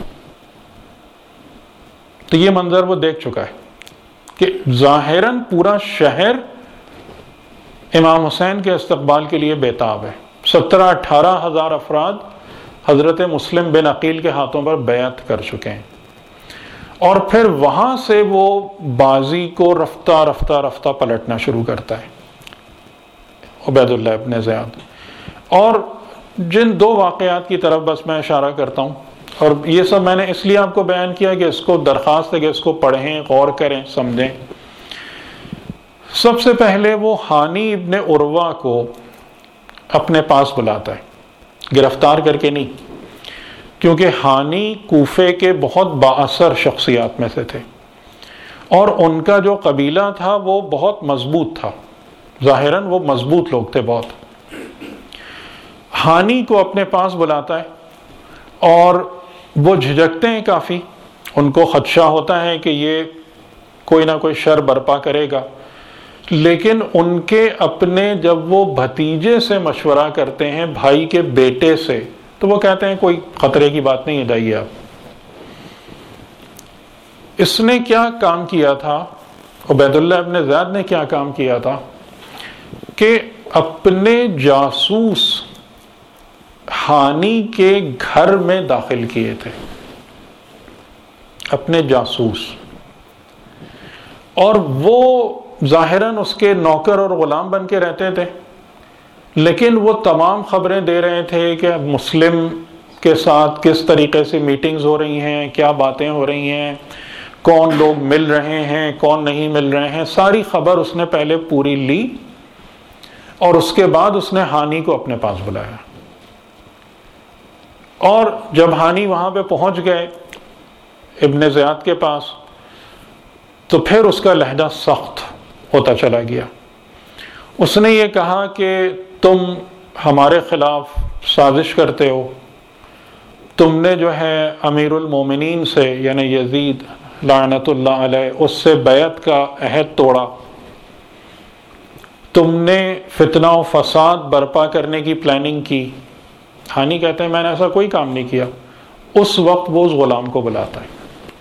تو یہ منظر وہ دیکھ چکا ہے کہ ظاہراً پورا شہر امام حسین کے استقبال کے لیے بیتاب ہے۔ سترہ اٹھارہ ہزار افراد حضرت مسلم بن عقیل کے ہاتھوں پر بیعت کر چکے ہیں، اور پھر وہاں سے وہ بازی کو رفتہ رفتہ رفتہ پلٹنا شروع کرتا ہے عبید اللہ ابن زیاد۔ اور جن دو واقعات کی طرف بس میں اشارہ کرتا ہوں، اور یہ سب میں نے اس لیے آپ کو بیان کیا کہ اس کو درخواست ہے کہ اس کو پڑھیں، غور کریں، سمجھیں۔ سب سے پہلے وہ ہانی ابن عروہ کو اپنے پاس بلاتا ہے، گرفتار کر کے نہیں، کیونکہ ہانی کوفے کے بہت بااثر شخصیات میں سے تھے، اور ان کا جو قبیلہ تھا وہ بہت مضبوط تھا، ظاہراً وہ مضبوط لوگ تھے بہت۔ ہانی کو اپنے پاس بلاتا ہے اور وہ جھجکتے ہیں کافی، ان کو خدشہ ہوتا ہے کہ یہ کوئی نہ کوئی شر برپا کرے گا، لیکن ان کے اپنے جب وہ بھتیجے سے مشورہ کرتے ہیں، بھائی کے بیٹے سے، تو وہ کہتے ہیں کوئی خطرے کی بات نہیں ہے، جائیے آپ۔ اس نے کیا کام کیا تھا، عبید اللہ ابن زیاد نے کیا کام کیا تھا کہ اپنے جاسوس ہانی کے گھر میں داخل کیے تھے، اپنے جاسوس، اور وہ ظاہراً اس کے نوکر اور غلام بن کے رہتے تھے، لیکن وہ تمام خبریں دے رہے تھے کہ مسلم کے ساتھ کس طریقے سے میٹنگز ہو رہی ہیں، کیا باتیں ہو رہی ہیں، کون لوگ مل رہے ہیں، کون نہیں مل رہے ہیں، ساری خبر اس نے پہلے پوری لی، اور اس کے بعد اس نے ہانی کو اپنے پاس بلایا۔ اور جب ہانی وہاں پہ پہنچ گئے ابن زیاد کے پاس، تو پھر اس کا لہجہ سخت ہوتا چلا گیا۔ اس نے یہ کہا کہ تم ہمارے خلاف سازش کرتے ہو، تم نے جو ہے امیر المومنین سے یعنی یزید لعنت اللہ علیہ اس سے بیعت کا عہد توڑا، تم نے فتنہ و فساد برپا کرنے کی پلاننگ کی۔ ہانی کہتے ہیں میں نے ایسا کوئی کام نہیں کیا۔ اس وقت وہ اس غلام کو بلاتا ہے،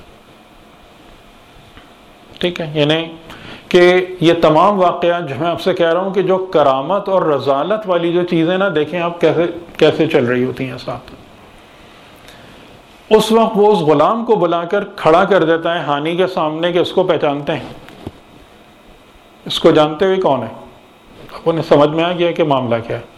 ٹھیک ہے، یعنی کہ یہ تمام واقعات جو میں آپ سے کہہ رہا ہوں کہ جو کرامت اور رضالت والی جو چیزیں نا، دیکھیں آپ کیسے کیسے چل رہی ہوتی ہیں ساتھ۔ اس وقت وہ اس غلام کو بلا کر کھڑا کر دیتا ہے ہانی کے سامنے کہ اس کو پہچانتے ہیں، اس کو جانتے ہوئے کون ہے؟ اب انہیں سمجھ میں آ گیا کہ معاملہ کیا ہے۔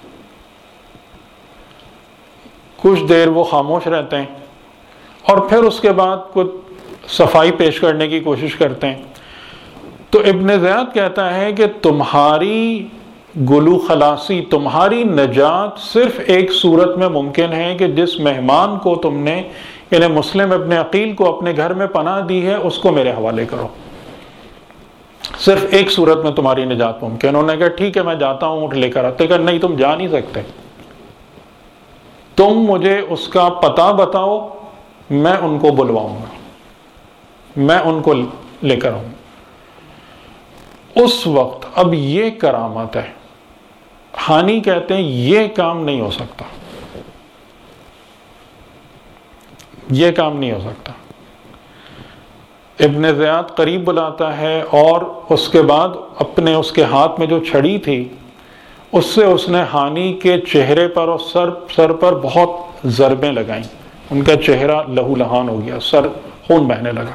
کچھ دیر وہ خاموش رہتے ہیں، اور پھر اس کے بعد کچھ صفائی پیش کرنے کی کوشش کرتے ہیں۔ تو ابن زیاد کہتا ہے کہ تمہاری گلو خلاصی، تمہاری نجات صرف ایک صورت میں ممکن ہے کہ جس مہمان کو تم نے یعنی مسلم ابن عقیل کو اپنے گھر میں پناہ دی ہے اس کو میرے حوالے کرو، صرف ایک صورت میں تمہاری نجات ممکن۔ انہوں نے کہا ٹھیک ہے میں جاتا ہوں، اٹھ لے کر آتے۔ کہ نہیں، تم جا نہیں سکتے، تم مجھے اس کا پتہ بتاؤ، میں ان کو بلواؤں گا، میں ان کو لے کر آؤں۔ اس وقت اب یہ کرامت ہے، ہانی کہتے ہیں یہ کام نہیں ہو سکتا، یہ کام نہیں ہو سکتا۔ ابن زیاد قریب بلاتا ہے، اور اس کے بعد اپنے اس کے ہاتھ میں جو چھڑی تھی اس سے اس نے ہانی کے چہرے پر اور سر سر پر بہت ضربیں لگائیں، ان کا چہرہ لہو لہان ہو گیا، سر خون بہنے لگا۔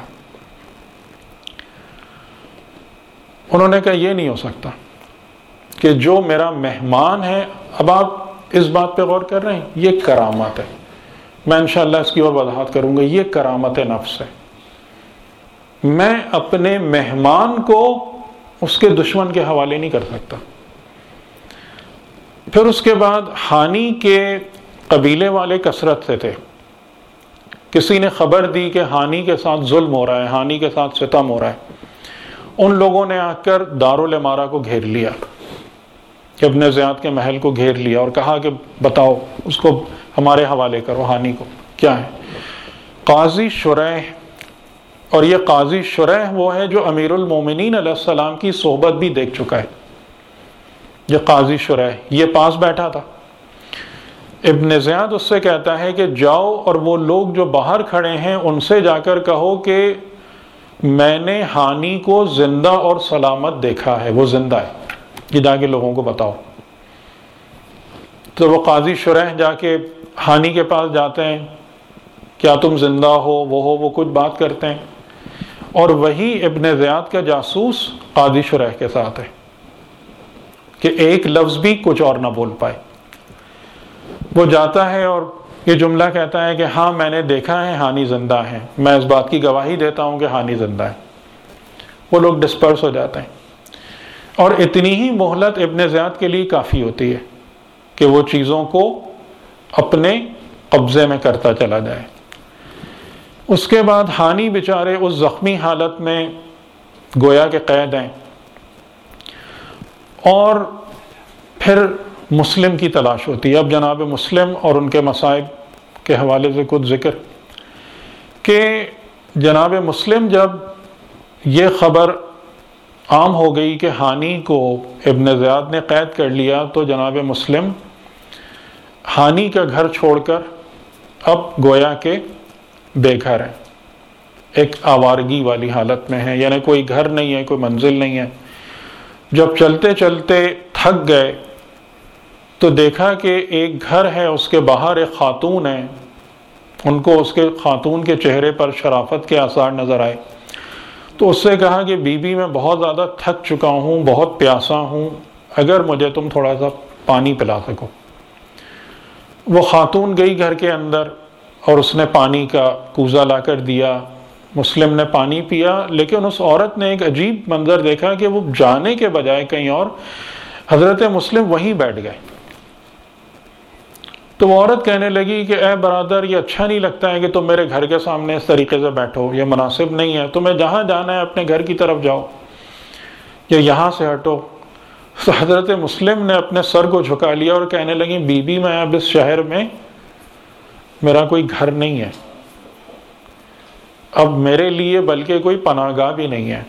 انہوں نے کہا یہ نہیں ہو سکتا کہ جو میرا مہمان ہے، اب آپ اس بات پہ غور کر رہے ہیں، یہ کرامت ہے، میں انشاءاللہ اس کی اور وضاحت کروں گا، یہ کرامت نفس ہے۔ میں اپنے مہمان کو اس کے دشمن کے حوالے نہیں کر سکتا۔ پھر اس کے بعد ہانی کے قبیلے والے کثرت سے تھے، کسی نے خبر دی کہ ہانی کے ساتھ ظلم ہو رہا ہے، ہانی کے ساتھ ستم ہو رہا ہے۔ ان لوگوں نے آ کر دارالامارہ کو گھیر لیا، ابن زیاد کے محل کو گھیر لیا، اور کہا کہ بتاؤ، اس کو ہمارے حوالے کرو، ہانی کو کیا ہے۔ قاضی شریح، اور یہ قاضی شریح وہ ہے جو امیر المومنین علیہ السلام کی صحبت بھی دیکھ چکا ہے، یہ قاضی شریح یہ پاس بیٹھا تھا۔ ابن زیاد اس سے کہتا ہے کہ جاؤ اور وہ لوگ جو باہر کھڑے ہیں ان سے جا کر کہو کہ میں نے ہانی کو زندہ اور سلامت دیکھا ہے، وہ زندہ ہے، یہ جا کے لوگوں کو بتاؤ۔ تو وہ قاضی شریح جا کے ہانی کے پاس جاتے ہیں، کیا تم زندہ ہو، وہ ہو، وہ کچھ بات کرتے ہیں، اور وہی ابن زیاد کا جاسوس قاضی شریح کے ساتھ ہے کہ ایک لفظ بھی کچھ اور نہ بول پائے۔ وہ جاتا ہے اور یہ جملہ کہتا ہے کہ ہاں میں نے دیکھا ہے ہانی زندہ ہیں، میں اس بات کی گواہی دیتا ہوں کہ ہانی زندہ ہے، وہ لوگ ڈسپرس ہو جاتے ہیں. اور اتنی ہی مہلت ابن زیاد کے لیے کافی ہوتی ہے کہ وہ چیزوں کو اپنے قبضے میں کرتا چلا جائے. اس کے بعد ہانی بیچارے اس زخمی حالت میں گویا کہ قید ہیں، اور پھر مسلم کی تلاش ہوتی ہے. اب جناب مسلم اور ان کے مصائب کے حوالے سے کچھ ذکر کہ جناب مسلم جب یہ خبر عام ہو گئی کہ ہانی کو ابن زیاد نے قید کر لیا، تو جناب مسلم ہانی کا گھر چھوڑ کر اب گویا کہ بے گھر ہیں، ایک آوارگی والی حالت میں ہیں، یعنی کوئی گھر نہیں ہے، کوئی منزل نہیں ہے. جب چلتے چلتے تھک گئے تو دیکھا کہ ایک گھر ہے، اس کے باہر ایک خاتون ہے. ان کو اس کے خاتون کے چہرے پر شرافت کے آثار نظر آئے، تو اس سے کہا کہ بی بی میں بہت زیادہ تھک چکا ہوں، بہت پیاسا ہوں، اگر مجھے تم تھوڑا سا پانی پلا سکو. وہ خاتون گئی گھر کے اندر اور اس نے پانی کا کوزہ لا کر دیا. مسلم نے پانی پیا، لیکن اس عورت نے ایک عجیب منظر دیکھا کہ وہ جانے کے بجائے کہیں اور، حضرت مسلم وہیں بیٹھ گئے. تو وہ عورت کہنے لگی کہ اے برادر، یہ اچھا نہیں لگتا ہے کہ تم میرے گھر کے سامنے اس طریقے سے بیٹھو، یہ مناسب نہیں ہے، تمہیں جہاں جانا ہے اپنے گھر کی طرف جاؤ یا یہاں سے ہٹو. تو حضرت مسلم نے اپنے سر کو جھکا لیا اور کہنے لگی بی بی میں اب اس شہر میں میرا کوئی گھر نہیں ہے، اب میرے لیے بلکہ کوئی پناہ گاہ بھی نہیں ہے،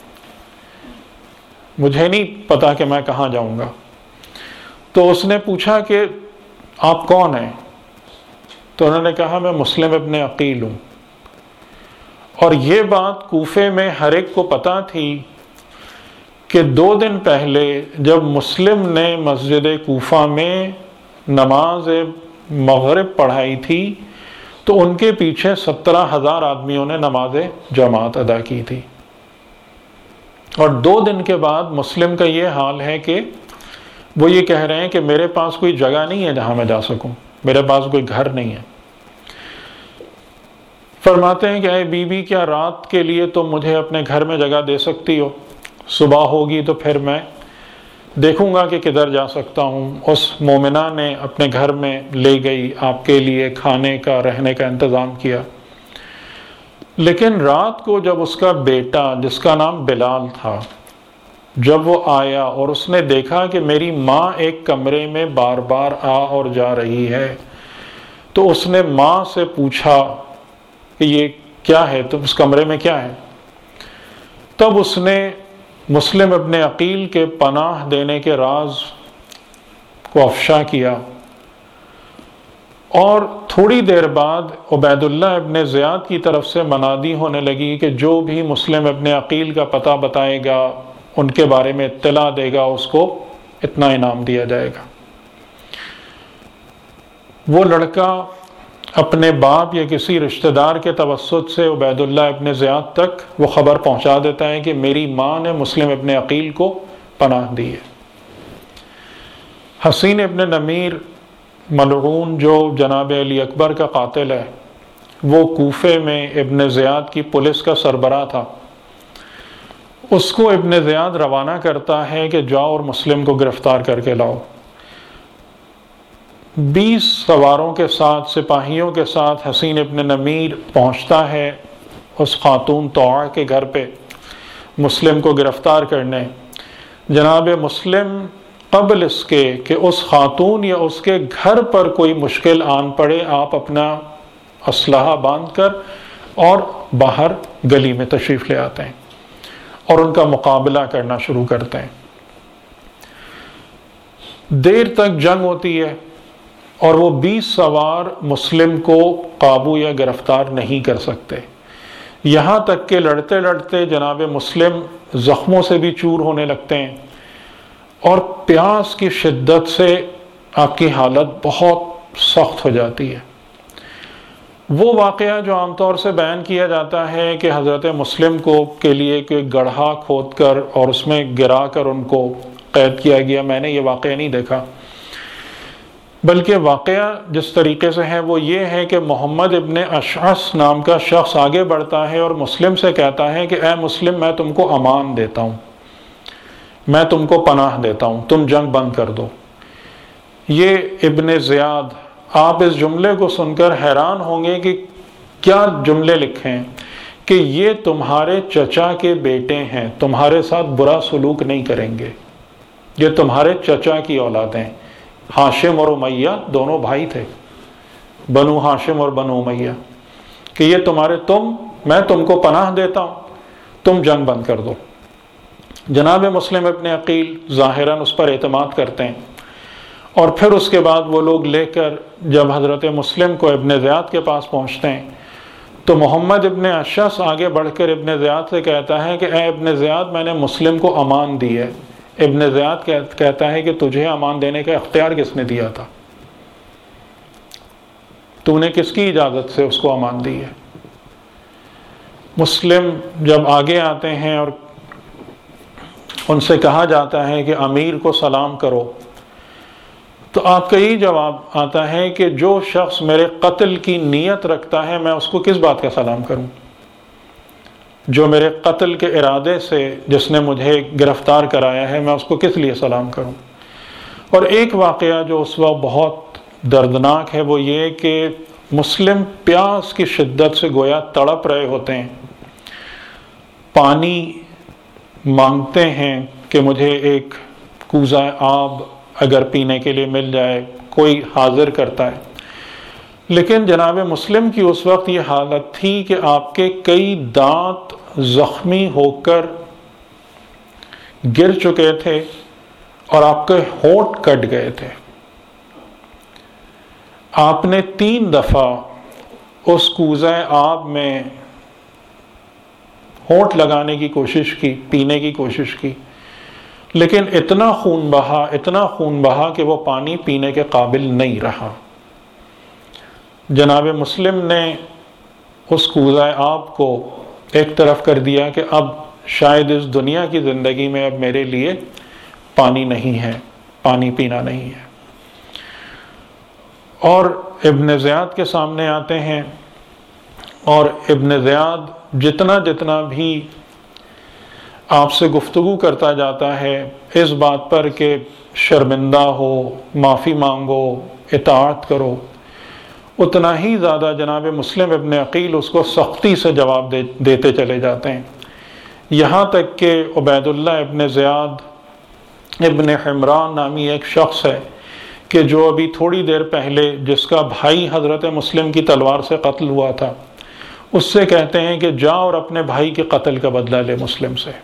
مجھے نہیں پتا کہ میں کہاں جاؤں گا. تو اس نے پوچھا کہ آپ کون ہیں؟ تو انہوں نے کہا میں مسلم ابن عقیل ہوں. اور یہ بات کوفے میں ہر ایک کو پتا تھی کہ دو دن پہلے جب مسلم نے مسجد کوفہ میں نماز مغرب پڑھائی تھی تو ان کے پیچھے سترہ ہزار آدمیوں نے نماز جماعت ادا کی تھی. اور دو دن کے بعد مسلم کا یہ حال ہے کہ وہ یہ کہہ رہے ہیں کہ میرے پاس کوئی جگہ نہیں ہے جہاں میں جا سکوں، میرے پاس کوئی گھر نہیں ہے. فرماتے ہیں کہ اے بی بی، کیا رات کے لیے تم مجھے اپنے گھر میں جگہ دے سکتی ہو؟ صبح ہوگی تو پھر میں دیکھوں گا کہ کدھر جا سکتا ہوں. اس مومنہ نے اپنے گھر میں لے گئی، آپ کے لیے کھانے کا رہنے کا انتظام کیا. لیکن رات کو جب اس کا بیٹا جس کا نام بلال تھا جب وہ آیا اور اس نے دیکھا کہ میری ماں ایک کمرے میں بار بار آ اور جا رہی ہے، تو اس نے ماں سے پوچھا کہ یہ کیا ہے، تو اس کمرے میں کیا ہے؟ تب اس نے مسلم ابن عقیل کے پناہ دینے کے راز کو افشا کیا. اور تھوڑی دیر بعد عبید اللہ ابن زیاد کی طرف سے منادی ہونے لگی کہ جو بھی مسلم ابن عقیل کا پتہ بتائے گا، ان کے بارے میں اطلاع دے گا، اس کو اتنا انعام دیا جائے گا. وہ لڑکا اپنے باپ یا کسی رشتہ دار کے توسط سے عبید اللہ ابن زیاد تک وہ خبر پہنچا دیتا ہے کہ میری ماں نے مسلم ابن عقیل کو پناہ دی ہے. حسین ابن نمیر ملعون جو جناب علی اکبر کا قاتل ہے، وہ کوفے میں ابن زیاد کی پولیس کا سربراہ تھا. اس کو ابن زیاد روانہ کرتا ہے کہ جاؤ اور مسلم کو گرفتار کر کے لاؤ. بیس سواروں کے ساتھ، سپاہیوں کے ساتھ حسین ابن نمیر پہنچتا ہے اس خاتون طوع کے گھر پہ مسلم کو گرفتار کرنے. جناب مسلم قبل اس کے کہ اس خاتون یا اس کے گھر پر کوئی مشکل آن پڑے، آپ اپنا اسلحہ باندھ کر اور باہر گلی میں تشریف لے آتے ہیں اور ان کا مقابلہ کرنا شروع کرتے ہیں. دیر تک جنگ ہوتی ہے اور وہ بیس سوار مسلم کو قابو یا گرفتار نہیں کر سکتے، یہاں تک کہ لڑتے لڑتے جناب مسلم زخموں سے بھی چور ہونے لگتے ہیں اور پیاس کی شدت سے آپ کی حالت بہت سخت ہو جاتی ہے. وہ واقعہ جو عام طور سے بیان کیا جاتا ہے کہ حضرت مسلم کو کے لیے کوئی گڑھا کھود کر اور اس میں گرا کر ان کو قید کیا گیا، میں نے یہ واقعہ نہیں دیکھا. بلکہ واقعہ جس طریقے سے ہے وہ یہ ہے کہ محمد ابن اشعث نام کا شخص آگے بڑھتا ہے اور مسلم سے کہتا ہے کہ اے مسلم، میں تم کو امان دیتا ہوں، میں تم کو پناہ دیتا ہوں، تم جنگ بند کر دو۔ یہ ابن زیاد، آپ اس جملے کو سن کر حیران ہوں گے کہ کیا جملے لکھے ہیں، کہ یہ تمہارے چچا کے بیٹے ہیں، تمہارے ساتھ برا سلوک نہیں کریں گے، یہ تمہارے چچا کی اولادیں، ہاشم اور امیہ دونوں بھائی تھے، بنو ہاشم اور بنو امیہ، کہ یہ تمہارے تم میں تم کو پناہ دیتا ہوں، تم جنگ بند کر دو۔ جناب مسلم ابن عقیل ظاہراً اس پر اعتماد کرتے ہیں، اور پھر اس کے بعد وہ لوگ لے کر جب حضرت مسلم کو ابن زیاد کے پاس پہنچتے ہیں تو محمد ابن اشعث آگے بڑھ کر ابن زیاد سے کہتا ہے کہ اے ابن زیاد، میں نے مسلم کو امان دی ہے۔ ابن زیاد کہتا ہے کہ تجھے امان دینے کا اختیار کس نے دیا تھا؟ تو نے کس کی اجازت سے اس کو امان دی ہے؟ مسلم جب آگے آتے ہیں اور ان سے کہا جاتا ہے کہ امیر کو سلام کرو، تو آپ کا یہی جواب آتا ہے کہ جو شخص میرے قتل کی نیت رکھتا ہے میں اس کو کس بات کا سلام کروں؟ جو میرے قتل کے ارادے سے جس نے مجھے گرفتار کرایا ہے میں اس کو کس لیے سلام کروں؟ اور ایک واقعہ جو اس وقت بہت دردناک ہے وہ یہ کہ مسلم پیاس کی شدت سے گویا تڑپ رہے ہوتے ہیں، پانی مانگتے ہیں کہ مجھے ایک کوزہ آب اگر پینے کے لیے مل جائے، کوئی حاضر کرتا ہے، لیکن جناب مسلم کی اس وقت یہ حالت تھی کہ آپ کے کئی دانت زخمی ہو کر گر چکے تھے اور آپ کے ہونٹ کٹ گئے تھے۔ آپ نے تین دفعہ اس کوزہ آب میں ہونٹ لگانے کی کوشش کی، پینے کی کوشش کی، لیکن اتنا خون بہا اتنا خون بہا کہ وہ پانی پینے کے قابل نہیں رہا۔ جناب مسلم نے اس کوزہ آب کو ایک طرف کر دیا کہ اب شاید اس دنیا کی زندگی میں اب میرے لیے پانی نہیں ہے، پانی پینا نہیں ہے، اور ابن زیاد کے سامنے آتے ہیں، اور ابن زیاد جتنا جتنا بھی آپ سے گفتگو کرتا جاتا ہے اس بات پر کہ شرمندہ ہو، معافی مانگو، اطاعت کرو، اتنا ہی زیادہ جناب مسلم ابن عقیل اس کو سختی سے جواب دے دیتے چلے جاتے ہیں، یہاں تک کہ عبید اللہ ابن زیاد ابن حمران نامی ایک شخص ہے کہ جو ابھی تھوڑی دیر پہلے جس کا بھائی حضرت مسلم کی تلوار سے قتل ہوا تھا، اس سے کہتے ہیں کہ جا اور اپنے بھائی کے قتل کا بدلہ لے مسلم سے۔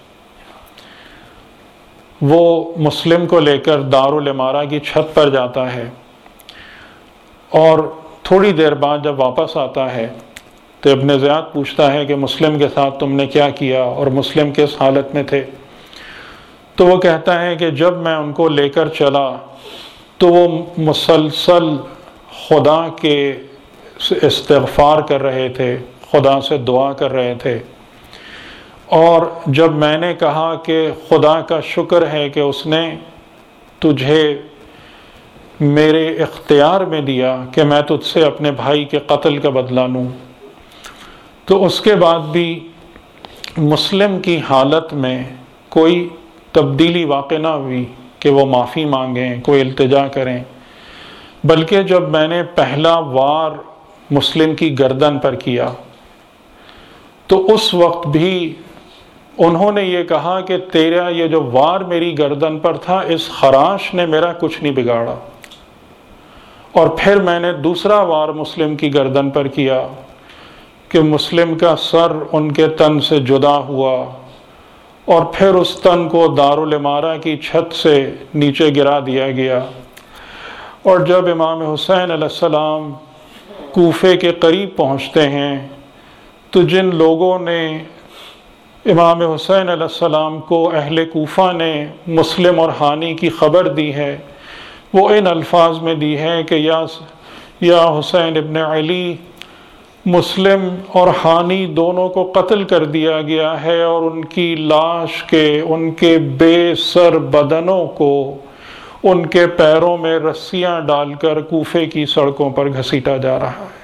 وہ مسلم کو لے کر دارالامارہ کی چھت پر جاتا ہے، اور تھوڑی دیر بعد جب واپس آتا ہے تو ابن زیاد پوچھتا ہے کہ مسلم کے ساتھ تم نے کیا کیا اور مسلم کس حالت میں تھے؟ تو وہ کہتا ہے کہ جب میں ان کو لے کر چلا تو وہ مسلسل خدا کے استغفار کر رہے تھے، خدا سے دعا کر رہے تھے، اور جب میں نے کہا کہ خدا کا شکر ہے کہ اس نے تجھے میرے اختیار میں دیا کہ میں تجھ سے اپنے بھائی کے قتل کا بدلہ لوں، تو اس کے بعد بھی مسلم کی حالت میں کوئی تبدیلی واقع نہ ہوئی کہ وہ معافی مانگیں، کوئی التجا کریں، بلکہ جب میں نے پہلا وار مسلم کی گردن پر کیا تو اس وقت بھی انہوں نے یہ کہا کہ تیرا یہ جو وار میری گردن پر تھا اس خراش نے میرا کچھ نہیں بگاڑا، اور پھر میں نے دوسرا وار مسلم کی گردن پر کیا کہ مسلم کا سر ان کے تن سے جدا ہوا، اور پھر اس تن کو دارالامارہ کی چھت سے نیچے گرا دیا گیا، اور جب امام حسین علیہ السلام کوفے کے قریب پہنچتے ہیں تو جن لوگوں نے امام حسین علیہ السلام کو اہل کوفہ نے مسلم اور ہانی کی خبر دی ہے وہ ان الفاظ میں دی ہے کہ یا یا حسین ابن علی، مسلم اور ہانی دونوں کو قتل کر دیا گیا ہے، اور ان کی لاش کے ان کے بے سر بدنوں کو ان کے پیروں میں رسیاں ڈال کر کوفے کی سڑکوں پر گھسیٹا جا رہا ہے۔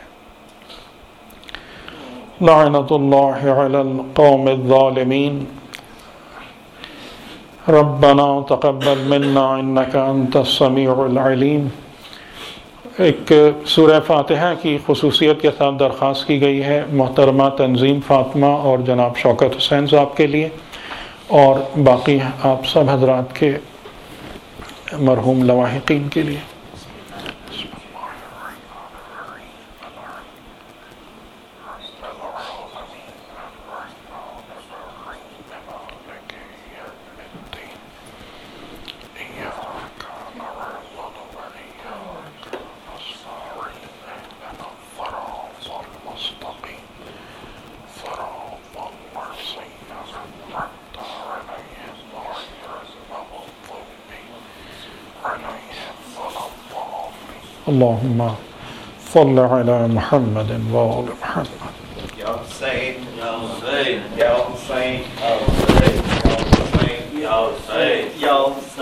لعنت اللہ علی القوم الظالمین۔ ربنا تقبل منا انک انت السمیع العلیم۔ ایک سورہ فاتحہ کی خصوصیت کے ساتھ درخواست کی گئی ہے محترمہ تنظیم فاطمہ اور جناب شوکت حسین صاحب کے لیے، اور باقی آپ سب حضرات کے مرحوم لواحقین کے لیے۔ اللہم صل علی محمد وآل محمد۔ یا حسین یا حسین یا حسین یا حسین یا حسین یا حسین یا حسین